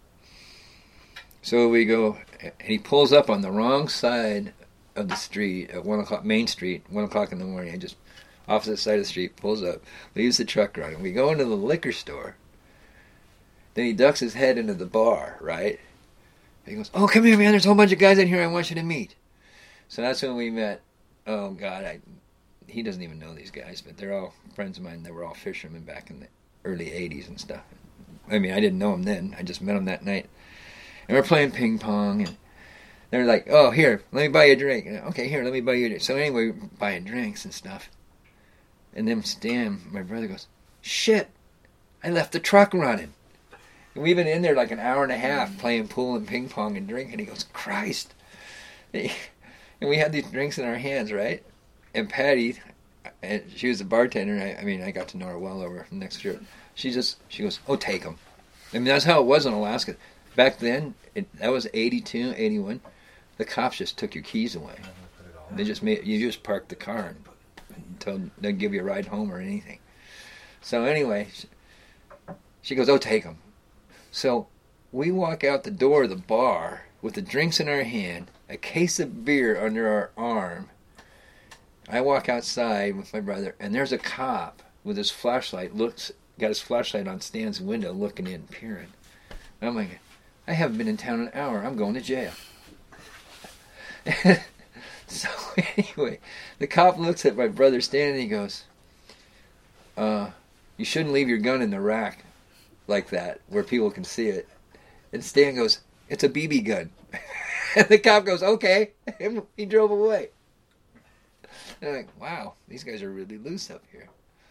So we go, and he pulls up on the wrong side of the street at 1 o'clock, Main Street, 1 o'clock in the morning. Just opposite side of the street, pulls up, leaves the truck running. We go into the liquor store. Then he ducks his head into the bar, right? He goes, oh, come here, man. There's a whole bunch of guys in here I want you to meet. So that's when we met. Oh, God, he doesn't even know these guys, but they're all friends of mine. They were all fishermen back in the early 80s and stuff. I mean, I didn't know them then. I just met them that night. And we're playing ping pong, and they're like, oh, here, let me buy you a drink. And, okay, here, let me buy you a drink. So anyway, we're buying drinks and stuff. And then Stan, my brother, goes, shit, I left the truck running. And we've been in there like an hour and a half playing pool and ping pong and drinking. He goes, Christ. And we had these drinks in our hands, right? And Patty, and she was the bartender. I got to know her well over the next year. She goes, oh, take them. I mean, that's how it was in Alaska. Back then, that was 82, 81. The cops just took your keys away. They just you just parked the car until they'd give you a ride home or anything. So anyway, she goes, oh, take them. So we walk out the door of the bar with the drinks in our hand, a case of beer under our arm. I walk outside with my brother, and there's a cop with his flashlight, got his flashlight on Stan's window, looking in, peering. And I'm like, I haven't been in town an hour. I'm going to jail. So anyway, the cop looks at my brother Stan, and he goes, you shouldn't leave your gun in the rack like that, where people can see it. And Stan goes, it's a BB gun. And the cop goes, okay. And he drove away. And I'm like, wow, these guys are really loose up here.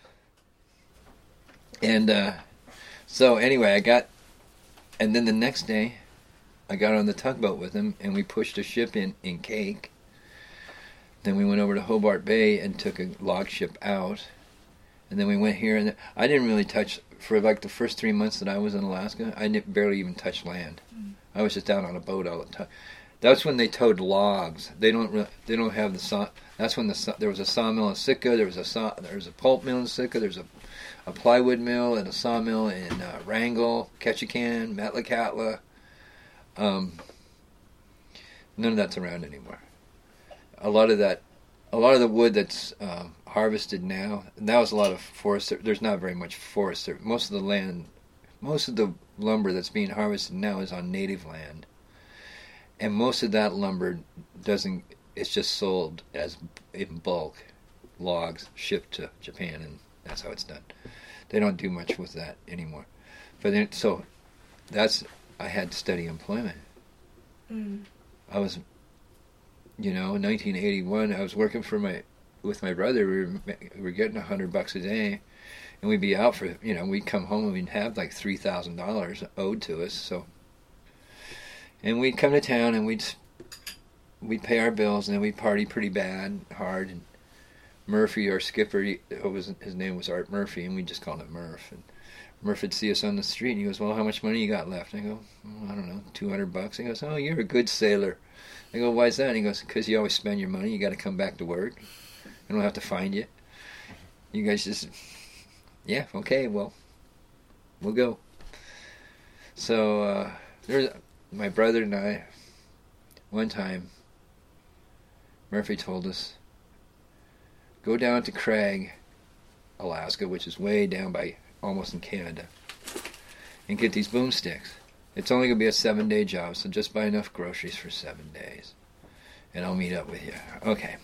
And so anyway, and then the next day, I got on the tugboat with him, and we pushed a ship in Cake. Then we went over to Hobart Bay and took a log ship out. And then we went here, and I didn't really touch, for like the first 3 months that I was in Alaska, I barely even touched land. I was just out on a boat all the time. That's when they towed logs. They don't have the saw. That's when there was a sawmill in Sitka. There was a pulp mill in Sitka. There's a plywood mill and a sawmill in Wrangell, Ketchikan, Metlakatla. None of that's around anymore. A lot of the wood that's harvested now, and that was a lot of forest. There's not very much forest there. Most of the lumber that's being harvested now is on native land. And most of that lumber it's just sold as in bulk, logs shipped to Japan, and that's how it's done. They don't do much with that anymore. But then, so I had steady employment. I was in 1981, I was working with my brother. We were getting $100 a day, and we'd be out for, we'd come home and we'd have like $3,000 owed to us. So, and we'd come to town and we'd pay our bills, and then we'd party pretty hard. And Murphy, our skipper, his name was Art Murphy, and we just called him Murph. And Murph would see us on the street, and he goes, "Well, how much money you got left?" And I go, "I don't know, $200." He goes, "Oh, you're a good sailor." I go, "Why is that?" And he goes, "Because you always spend your money. You got to come back to work. I don't have to find you. You guys just, yeah, okay, well, we'll go." So there's my brother and I. One time, Murphy told us, go down to Craig, Alaska, which is way down by almost in Canada, and get these boomsticks. It's only going to be a 7-day job, so just buy enough groceries for 7 days, and I'll meet up with you. Okay.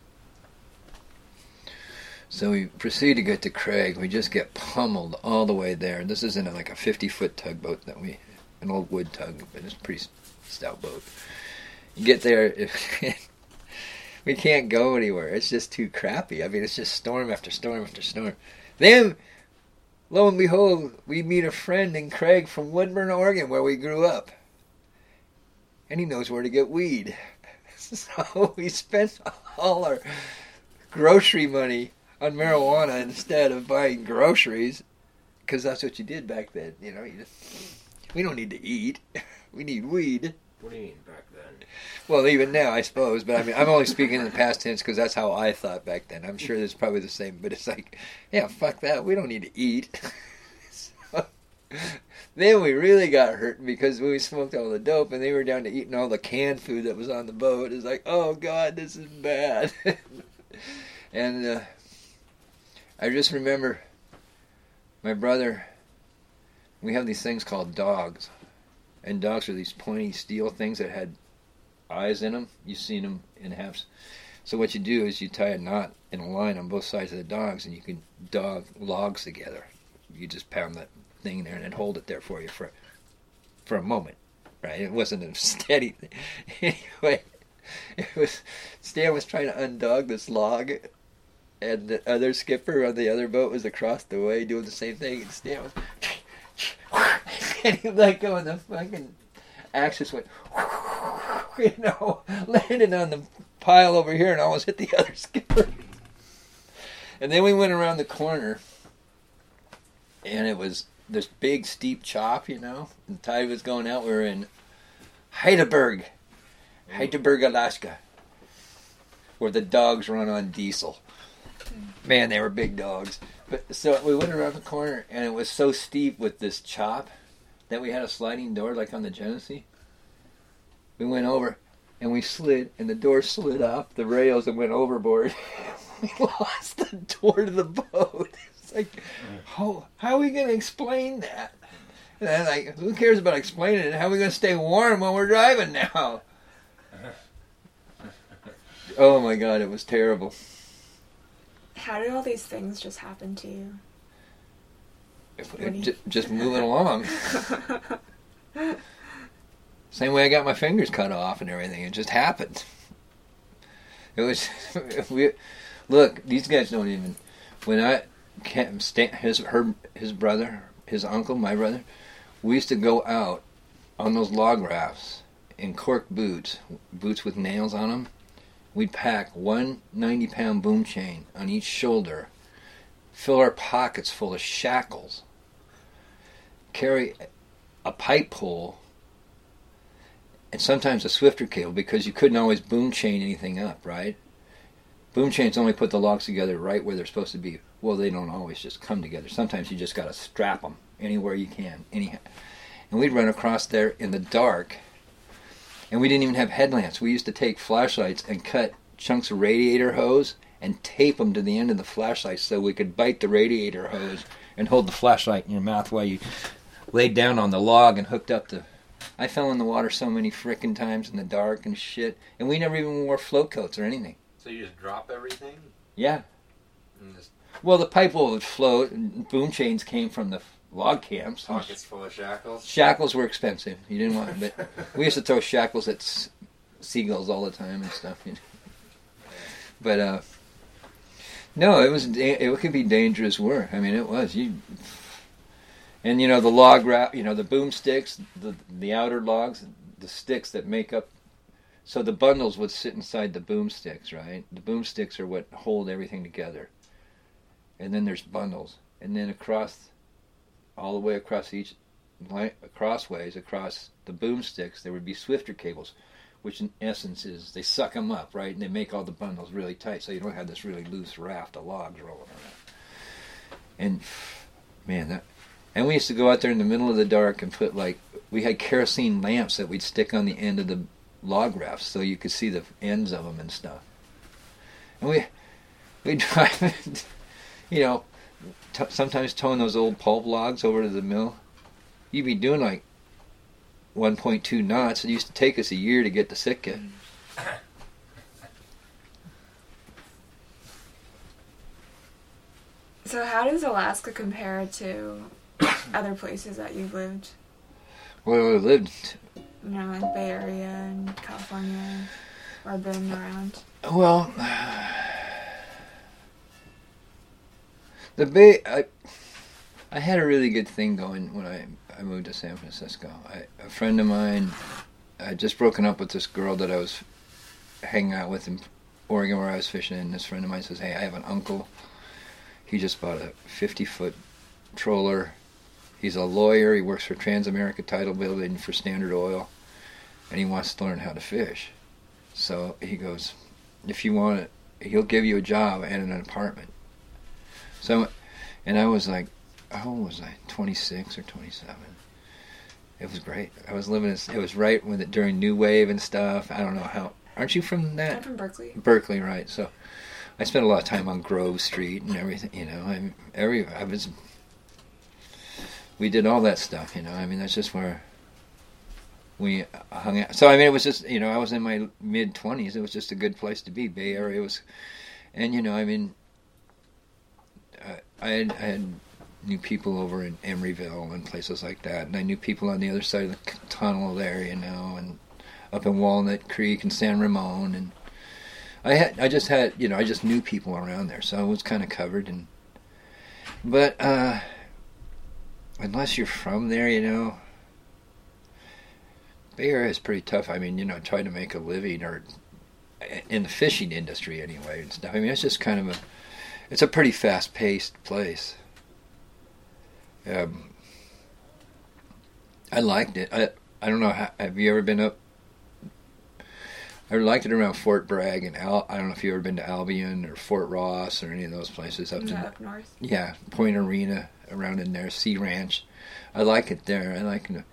So we proceed to get to Craig. We just get pummeled all the way there. This is in like a 50-foot tugboat an old wood tug, but it's a pretty stout boat. You get there, we can't go anywhere. It's just too crappy. I mean, it's just storm after storm after storm. Then, lo and behold, we meet a friend in Craig from Woodburn, Oregon, where we grew up. And he knows where to get weed. So we spent all our grocery money on marijuana instead of buying groceries, because that's what you did back then. We don't need to eat. We need weed. What do you mean back then? Well, even now, I suppose. But I mean, I'm only speaking in the past tense because that's how I thought back then. I'm sure it's probably the same. But it's like, yeah, fuck that. We don't need to eat. So, then we really got hurt because we smoked all the dope and they were down to eating all the canned food that was on the boat. It's like, oh, God, this is bad. And I just remember my brother, we have these things called dogs. And dogs are these pointy steel things that had eyes in them. You've seen them in halves. So what you do is you tie a knot in a line on both sides of the dogs, and you can dog logs together. You just pound that thing there and then hold it there for you for a moment, right? It wasn't a steady thing. Anyway, Stan was trying to undog this log, and the other skipper on the other boat was across the way doing the same thing, and Stan was... and he let go and the fucking axis went, landed on the pile over here and almost hit the other skipper. And then we went around the corner, and it was this big steep chop, and the tide was going out. We were in Heidelberg, Alaska, where the dogs run on diesel. Man, they were big dogs. But so we went around the corner, and it was so steep with this chop that we had a sliding door like on the Genesee. We went over, and we slid, and the door slid off the rails and went overboard. We lost the door to the boat. It's like, how are we going to explain that? And I'm like, who cares about explaining it? How are we going to stay warm when we're driving now? Oh my God, it was terrible. How did all these things just happen to you? Just moving along. Same way I got my fingers cut off and everything. It just happened. It was... Look, these guys don't even... When his brother, his uncle, my brother, we used to go out on those log rafts in cork boots with nails on them. We'd pack one 90-pound boom chain on each shoulder, fill our pockets full of shackles, carry a pipe pole, and sometimes a swifter cable because you couldn't always boom chain anything up, right? Boom chains only put the logs together right where they're supposed to be. Well, they don't always just come together. Sometimes you just got to strap them anywhere you can, anyhow. And we'd run across there in the dark. And we didn't even have headlamps. We used to take flashlights and cut chunks of radiator hose and tape them to the end of the flashlight so we could bite the radiator hose and hold the flashlight in your mouth while you laid down on the log and hooked up the... I fell in the water so many frickin' times in the dark and shit. And we never even wore float coats or anything. So you just drop everything? Yeah. And just... Well, the pipe would float, and boom chains came from the log camps. Pockets full of shackles? Shackles were expensive. You didn't want them, but we used to throw shackles at seagulls all the time and stuff. You know? But no, it could be dangerous work. I mean, it was and you know the log the boom sticks, the outer logs, the sticks that make up. So the bundles would sit inside the boom sticks, right? The boom sticks are what hold everything together. And then there's bundles, and then all the way across crossways across the boom sticks, there would be swifter cables, which in essence is they suck them up, right? And they make all the bundles really tight, so you don't have this really loose raft of logs rolling around. And man, and we used to go out there in the middle of the dark and put we had kerosene lamps that we'd stick on the end of the log rafts so you could see the ends of them and stuff. And we'd drive, sometimes towing those old pulp logs over to the mill. You'd be doing 1.2 knots. It used to take us a year to get to Sitka. So how does Alaska compare to other places that you've lived? Well, we lived... Like Bay Area and California, or been around? Well, the Bay... I had a really good thing going when I moved to San Francisco. A friend of mine, I had just broken up with this girl that I was hanging out with in Oregon where I was fishing, and this friend of mine says, hey, I have an uncle. He just bought a 50-foot trawler. He's a lawyer. He works for Transamerica Title Building for Standard Oil, and he wants to learn how to fish. So he goes, if you want it, he'll give you a job and an apartment. So, and I was like, how old was I? 26 or 27. It was great. I was living. It was right when during New Wave and stuff. I don't know how. Aren't you from that? I'm from Berkeley. Berkeley, right? So, I spent a lot of time on Grove Street and everything. We did all that stuff. I mean, that's just where we hung out. So I mean, it was just I was in my mid-20s. It was just a good place to be. Bay Area was, and I mean, I had knew people over in Emeryville and places like that, and I knew people on the other side of the tunnel there, and up in Walnut Creek and San Ramon, and I just knew people around there, so I was kind of covered. But unless you're from there, Bay Area is pretty tough. I mean, trying to make a living, or in the fishing industry anyway and stuff. I mean, it's just kind of it's a pretty fast-paced place. I liked it. I don't know. Have you ever been up? I liked it around Fort Bragg and I don't know if you've ever been to Albion or Fort Ross or any of those places up north. Yeah, Point Arena around in there, Sea Ranch. I like it there. I like it.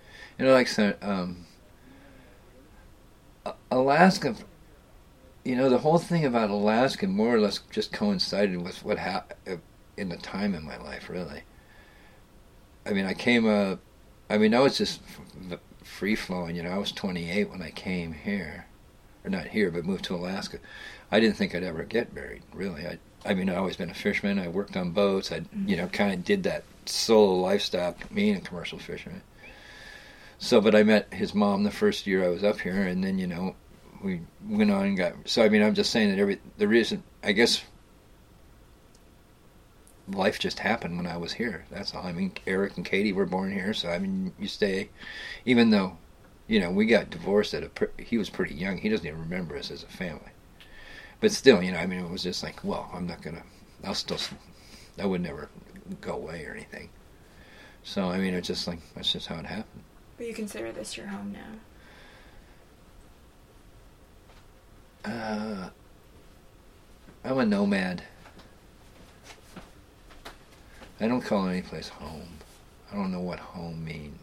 Alaska. The whole thing about Alaska more or less just coincided with what happened in the time in my life, really. I mean, I was just free-flowing, I was 28 when I came here. Or not here, but moved to Alaska. I didn't think I'd ever get married, really. I'd always been a fisherman. I worked on boats. I, kind of did that solo lifestyle, being a commercial fisherman. So, but I met his mom the first year I was up here, and then, we went on and got... So, I mean, I'm just saying that the reason, I guess... life just happened when I was here. That's all. I mean, Eric and Katie were born here, so I mean, you stay, even though, we got divorced he was pretty young. He doesn't even remember us as a family. But still, I mean, it was just like, well, I would never go away or anything. So, I mean, it's just like, that's just how it happened. But you consider this your home now? I'm a nomad. I don't call any place home. I don't know what home means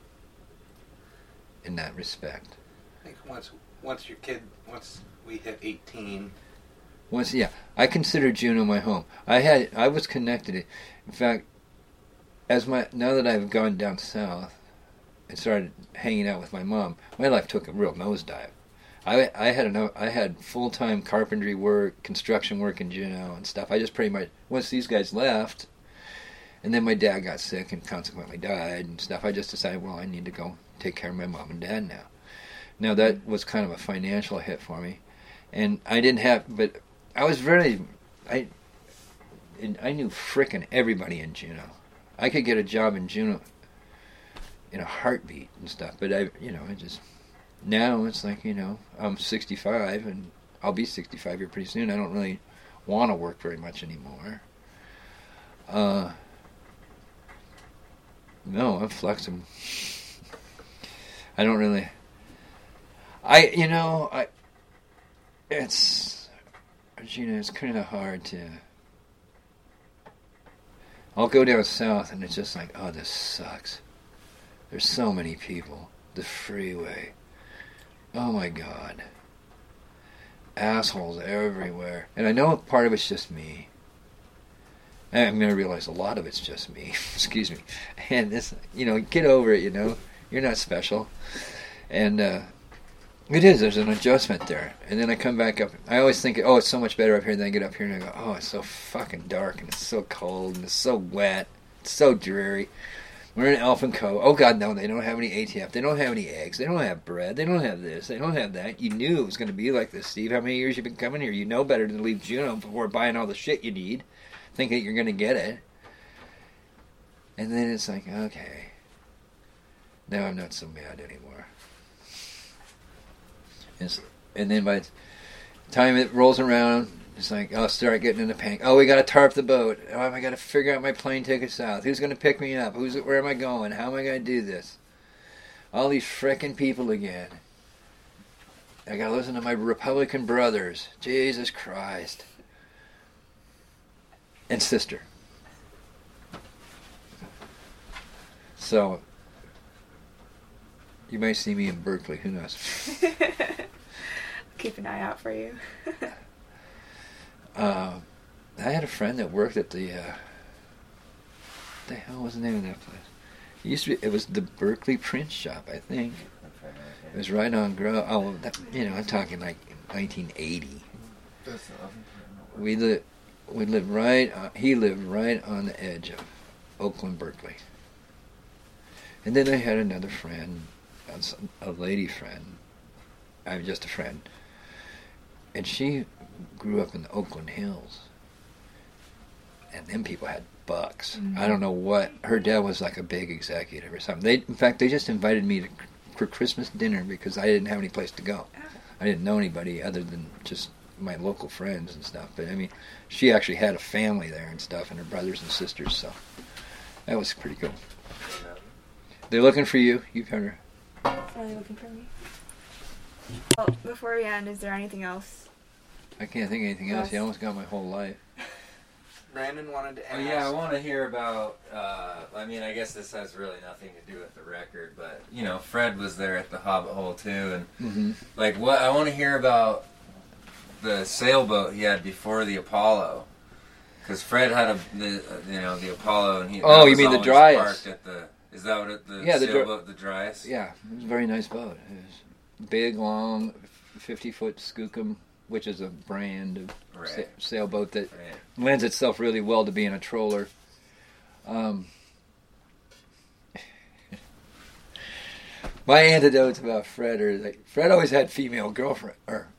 in that respect. I think once we hit 18. I consider Juneau my home. I was connected. In fact, now that I've gone down south and started hanging out with my mom, my life took a real nosedive. I had full-time carpentry work, construction work in Juneau and stuff. I just pretty much, once these guys left, and then my dad got sick and consequently died and stuff, I just decided, well, I need to go take care of my mom and dad now. Now that was kind of a financial hit for me, and I didn't have. But I was really, I knew frickin' everybody in Juneau. I could get a job in Juneau in a heartbeat and stuff. But I just now it's like I'm 65 and I'll be 65 here pretty soon. I don't really want to work very much anymore. No, I'm flexible. I don't really. It's kind of hard to. I'll go down south and it's just like, oh, this sucks. There's so many people. The freeway. Oh my God. Assholes everywhere. And I know part of it's just me. I'm going to realize a lot of it's just me. Excuse me. And this, get over it, You're not special. And it is. There's an adjustment there. And then I come back up. I always think, oh, it's so much better up here. And then I get up here and I go, oh, it's so fucking dark. And it's so cold. And it's so wet. It's so dreary. We're in Elfin Cove. Oh, God, no. They don't have any ATF. They don't have any eggs. They don't have bread. They don't have this. They don't have that. You knew it was going to be like this, Steve. How many years you been coming here? You know better than to leave Juneau before buying all the shit you need. Think that you're going to get it. And then it's like, okay. Now I'm not so mad anymore. And then by the time it rolls around, it's like, I'll start getting in a panic. Oh, we got to tarp the boat. Oh, I got to figure out my plane ticket south. Who's going to pick me up? Where am I going? How am I going to do this? All these frickin' people again. I got to listen to my Republican brothers. Jesus Christ. And sister. So, you might see me in Berkeley. Who knows? Keep an eye out for you. I had a friend that worked at the hell was the name of that place? It was the Berkeley Print Shop, I think. It was right on Grove. Oh, I'm talking like 1980. He lived right on the edge of Oakland, Berkeley. And then I had another friend, a lady friend. I'm just a friend. And she grew up in the Oakland Hills. And them people had bucks. Mm-hmm. I don't know what. Her dad was like a big executive or something. In fact, they just invited me for Christmas dinner because I didn't have any place to go. I didn't know anybody other than just my local friends and stuff. But I mean, she actually had a family there and stuff, and her brothers and sisters. So that was pretty cool. They're looking for you. You've heard her. Are they looking for me? Well, before we end, is there anything else? I can't think of anything else. You almost got my whole life. Brandon wanted to ask. Oh, yeah, I want to hear about, I guess this has really nothing to do with the record, but, Fred was there at the Hobbit Hole, too, and, I want to hear about the sailboat he had before the Apollo, because Fred had the Apollo, and he you mean the Dryas? Is that what the sailboat, the Dryas? Yeah, it was a very nice boat. It was big, long, 50-foot Skookum, which is a brand of sailboat that lends itself really well to being a troller. My anecdotes about Fred are like, Fred always had female girlfriends,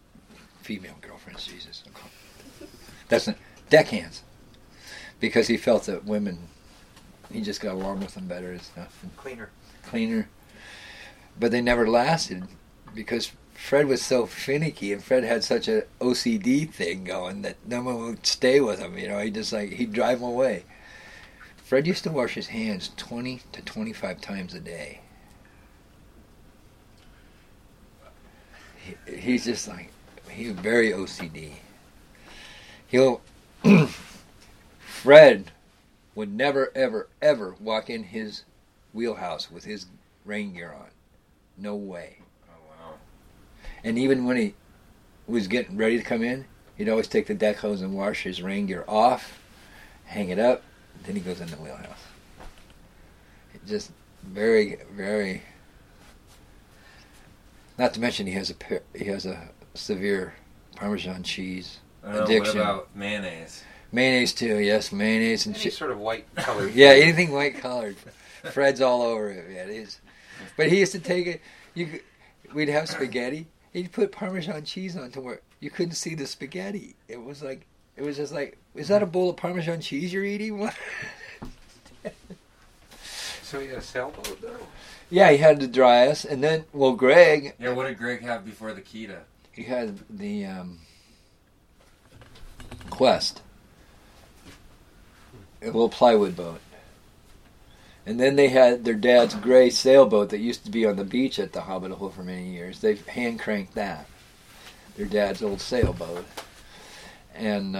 Jesus. That's not, deckhands. Because he felt that women, he just got along with them better and stuff. Cleaner. But they never lasted because Fred was so finicky, and Fred had such an OCD thing going that no one would stay with him. He'd drive him away. Fred used to wash his hands 20 to 25 times a day. He's just he's very OCD. Fred would never, ever, ever walk in his wheelhouse with his rain gear on. No way. And even when he was getting ready to come in, he'd always take the deck hose and wash his rain gear off, hang it up, then he goes in the wheelhouse. It just very, very. Not to mention he has a severe Parmesan cheese addiction. What about mayonnaise? Mayonnaise too, yes, mayonnaise and any sort of white colored. Yeah, anything white colored. Fred's all over it. Yeah, it is. But he used to take it. we'd have spaghetti. He'd put Parmesan cheese on to where you couldn't see the spaghetti. It was just like, is that a bowl of Parmesan cheese you're eating? What? So he had a sailboat, though? Yeah, he had to dry us. And then, well, Greg... Yeah, what did Greg have before the Kita? He had the Quest. A little plywood boat. And then they had their dad's gray sailboat that used to be on the beach at the Hobbit Hole for many years. They hand cranked that. Their dad's old sailboat. And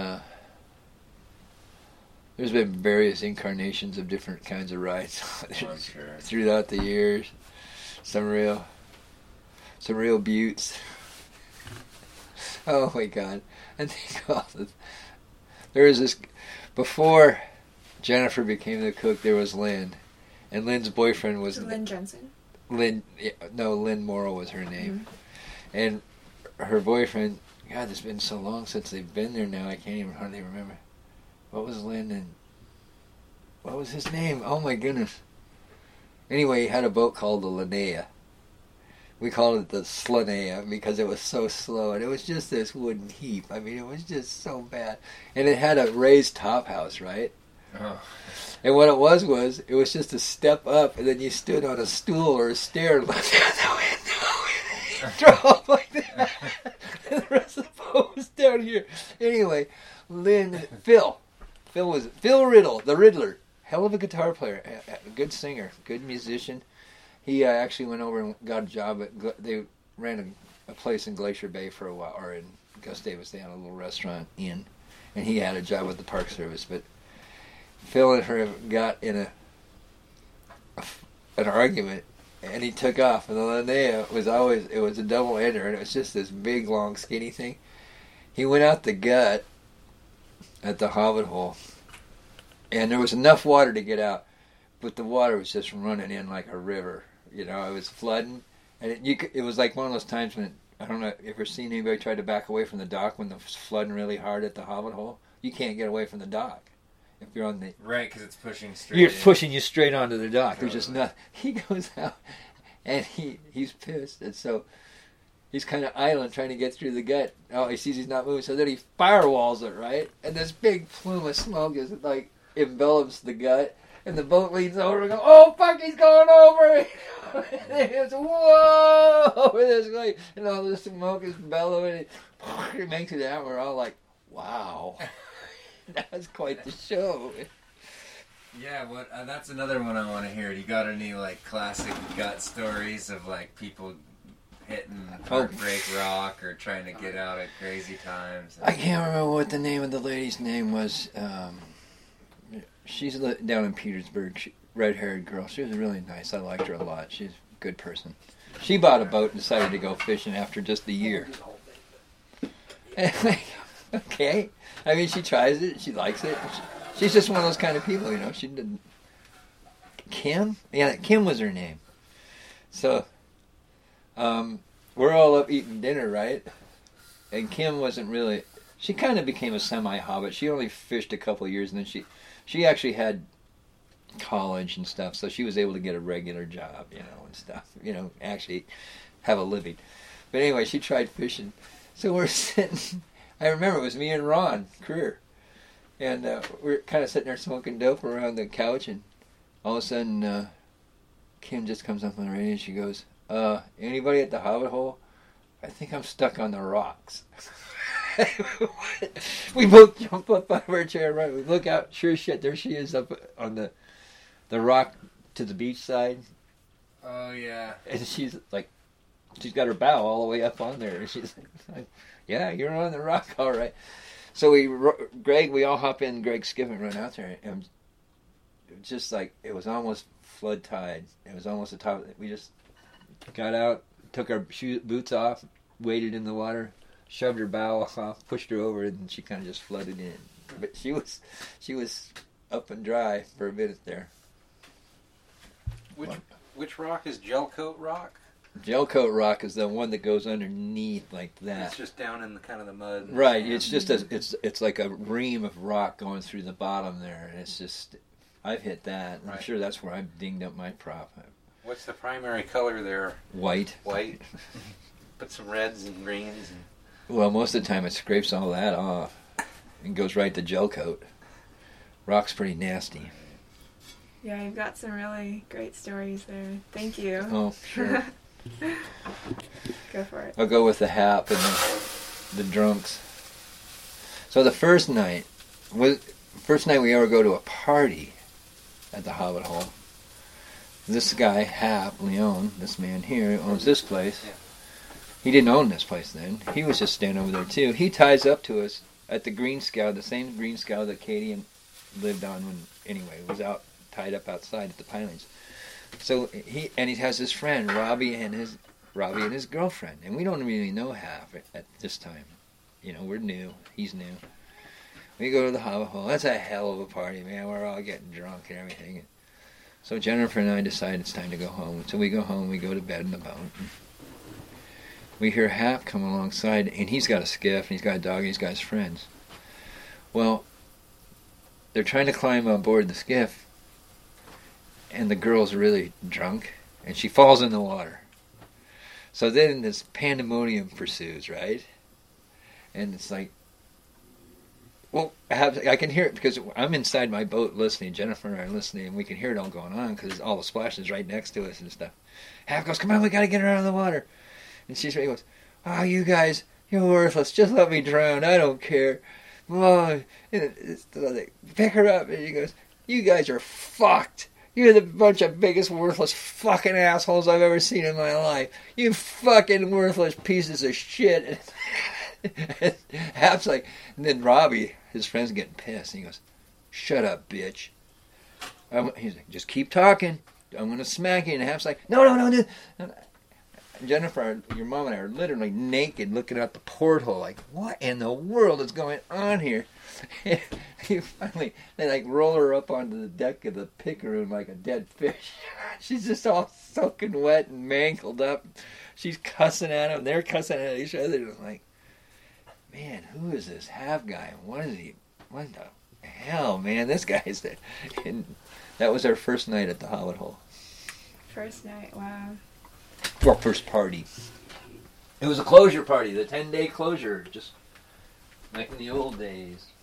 there's been various incarnations of different kinds of rides I'm sure. throughout the years. Some real buttes. Oh my God! I think all this. There was this before Jennifer became the cook. There was Lynn, and Lynn's boyfriend was Lynn Jensen. Lynn. No, Lynn Morrow was her name, and her boyfriend. God, it's been so long since they've been there now. I can't even hardly remember. What was Lynn and what was his name? Oh my goodness. Anyway, he had a boat called the Linnea. We called it the Slanea because it was so slow, and it was just this wooden heap. I mean, it was just so bad. And it had a raised top house, right? Oh. And what it was it was just a step up, and then you stood on a stool or a stair and looked out the window and drove like that. And the rest of the boat was down here. Anyway, Phil Riddle, the Riddler, hell of a guitar player, a good singer, good musician. He actually went over and got a job they ran a place in Glacier Bay for a while, or in Gustavus. They had a little restaurant inn, and he had a job with the Park Service. But Phil and her got in an argument, and he took off. And the Linnea was a double ender, and it was just this big, long, skinny thing. He went out the gut at the Hobbit Hole, and there was enough water to get out, but the water was just running in like a river. You know, it was flooding, and it was like one of those times when, I don't know, if you've ever seen anybody try to back away from the dock when it's flooding really hard at the Hobbit Hole? You can't get away from the dock if you're on the... Right, because it's pushing straight You're in. pushing you straight onto the dock. There's just nothing. He goes out, and he's pissed, and so he's kind of idling, trying to get through the gut. Oh, he sees he's not moving, so then he firewalls it, right? And this big plume of smoke is like envelops the gut. And the boat leans over and goes, oh, fuck, he's going over! And it's, whoa! Over this way. And all this smoke is bellowing. And it makes it out. We're all like, wow. That was quite the show. Yeah, that's another one I want to hear. You got any, like, classic gut stories of, like, people hitting Heartbreak Rock or trying to get out at crazy times? I can't remember what the name of the lady's name was. She's down in Petersburg, red-haired girl. She was really nice. I liked her a lot. She's a good person. She bought a boat and decided to go fishing after just a year. Okay. I mean, she tries it. She likes it. She's just one of those kind of people, you know. She didn't... Kim? Yeah, Kim was her name. So, we're all up eating dinner, right? And Kim wasn't really... She kind of became a semi-hobbit. She only fished a couple of years, and then she actually had college and stuff, so she was able to get a regular job, you know, and stuff, you know, actually have a living. But anyway, she tried fishing. So we're sitting, I remember it was me and Ron Creer, and we're kind of sitting there smoking dope around the couch, and all of a sudden, Kim just comes up on the radio, and she goes, anybody at the Hobbit Hole? I think I'm stuck on the rocks. We both jump up out of our chair, right? We look out, sure as shit, there she is up on the rock to the beach side. Oh, yeah. And she's like, she's got her bow all the way up on there. And she's like, yeah, you're on the rock, all right. So we all hop in, Greg Skiff and run out there. And just like, it was almost flood tide. It was almost the top. We just got out, took our boots off, waded in the water, shoved her bow off, pushed her over, and she kind of just flooded in. But she was up and dry for a minute there. Which rock is Gelcoat Rock? Gelcoat Rock is the one that goes underneath like that. It's just down in the kind of the mud. Right. It's just it's like a ream of rock going through the bottom there, and it's just I've hit that. I'm sure that's where I dinged up my prop. What's the primary color there? White. White. Put some reds and greens. And... Well, most of the time it scrapes all that off and goes right to gel coat. Rock's pretty nasty. Yeah, you've got some really great stories there. Thank you. Oh, sure. Go for it. I'll go with the hap and the drunks. So the first night we ever go to a party at the Hobbit Hole. This guy, Hap Leon, this man here, owns this place. Yeah. He didn't own this place then. He was just staying over there too. He ties up to us at the Green Scow, the same Green Scow that Katie lived on when, anyway, was out tied up outside at the pilings. So he has his friend Robbie and his girlfriend, and we don't really know Hap at this time. You know, we're new. He's new. We go to the Hobbit Hole. That's a hell of a party, man. We're all getting drunk and everything. So Jennifer and I decide it's time to go home. So we go home. We go to bed in the boat. We hear Hap come alongside, and he's got a skiff, and he's got a dog, and he's got his friends. Well, they're trying to climb on board the skiff, and the girl's really drunk, and she falls in the water. So then this pandemonium pursues, right? And it's like, well, I can hear it because I'm inside my boat listening. Jennifer and I are listening, and we can hear it all going on because all the splashes right next to us and stuff. Hap goes, "Come on, we got to get her out of the water." And she goes, "Oh, you guys, you're worthless. Just let me drown. I don't care." Oh, pick her up. And he goes, "You guys are fucked. You're the bunch of biggest worthless fucking assholes I've ever seen in my life. You fucking worthless pieces of shit." And Hap's like, and then Robbie, his friend's getting pissed. And he goes, "Shut up, bitch." He's like, "Just keep talking. I'm going to smack you." And Hap's like, No. Jennifer, your mom and I are literally naked looking out the porthole like, what in the world is going on here? And finally, they like roll her up onto the deck of the picaroon like a dead fish. She's just all soaking wet and mangled up. She's cussing at him. They're cussing at each other. And I'm like, man, who is this Hap guy? What the hell, man? This guy's there. And that was our first night at the Hobbit Hole. First night, wow. Well, first party. It was a closure party, the 10-day closure, just like in the old days.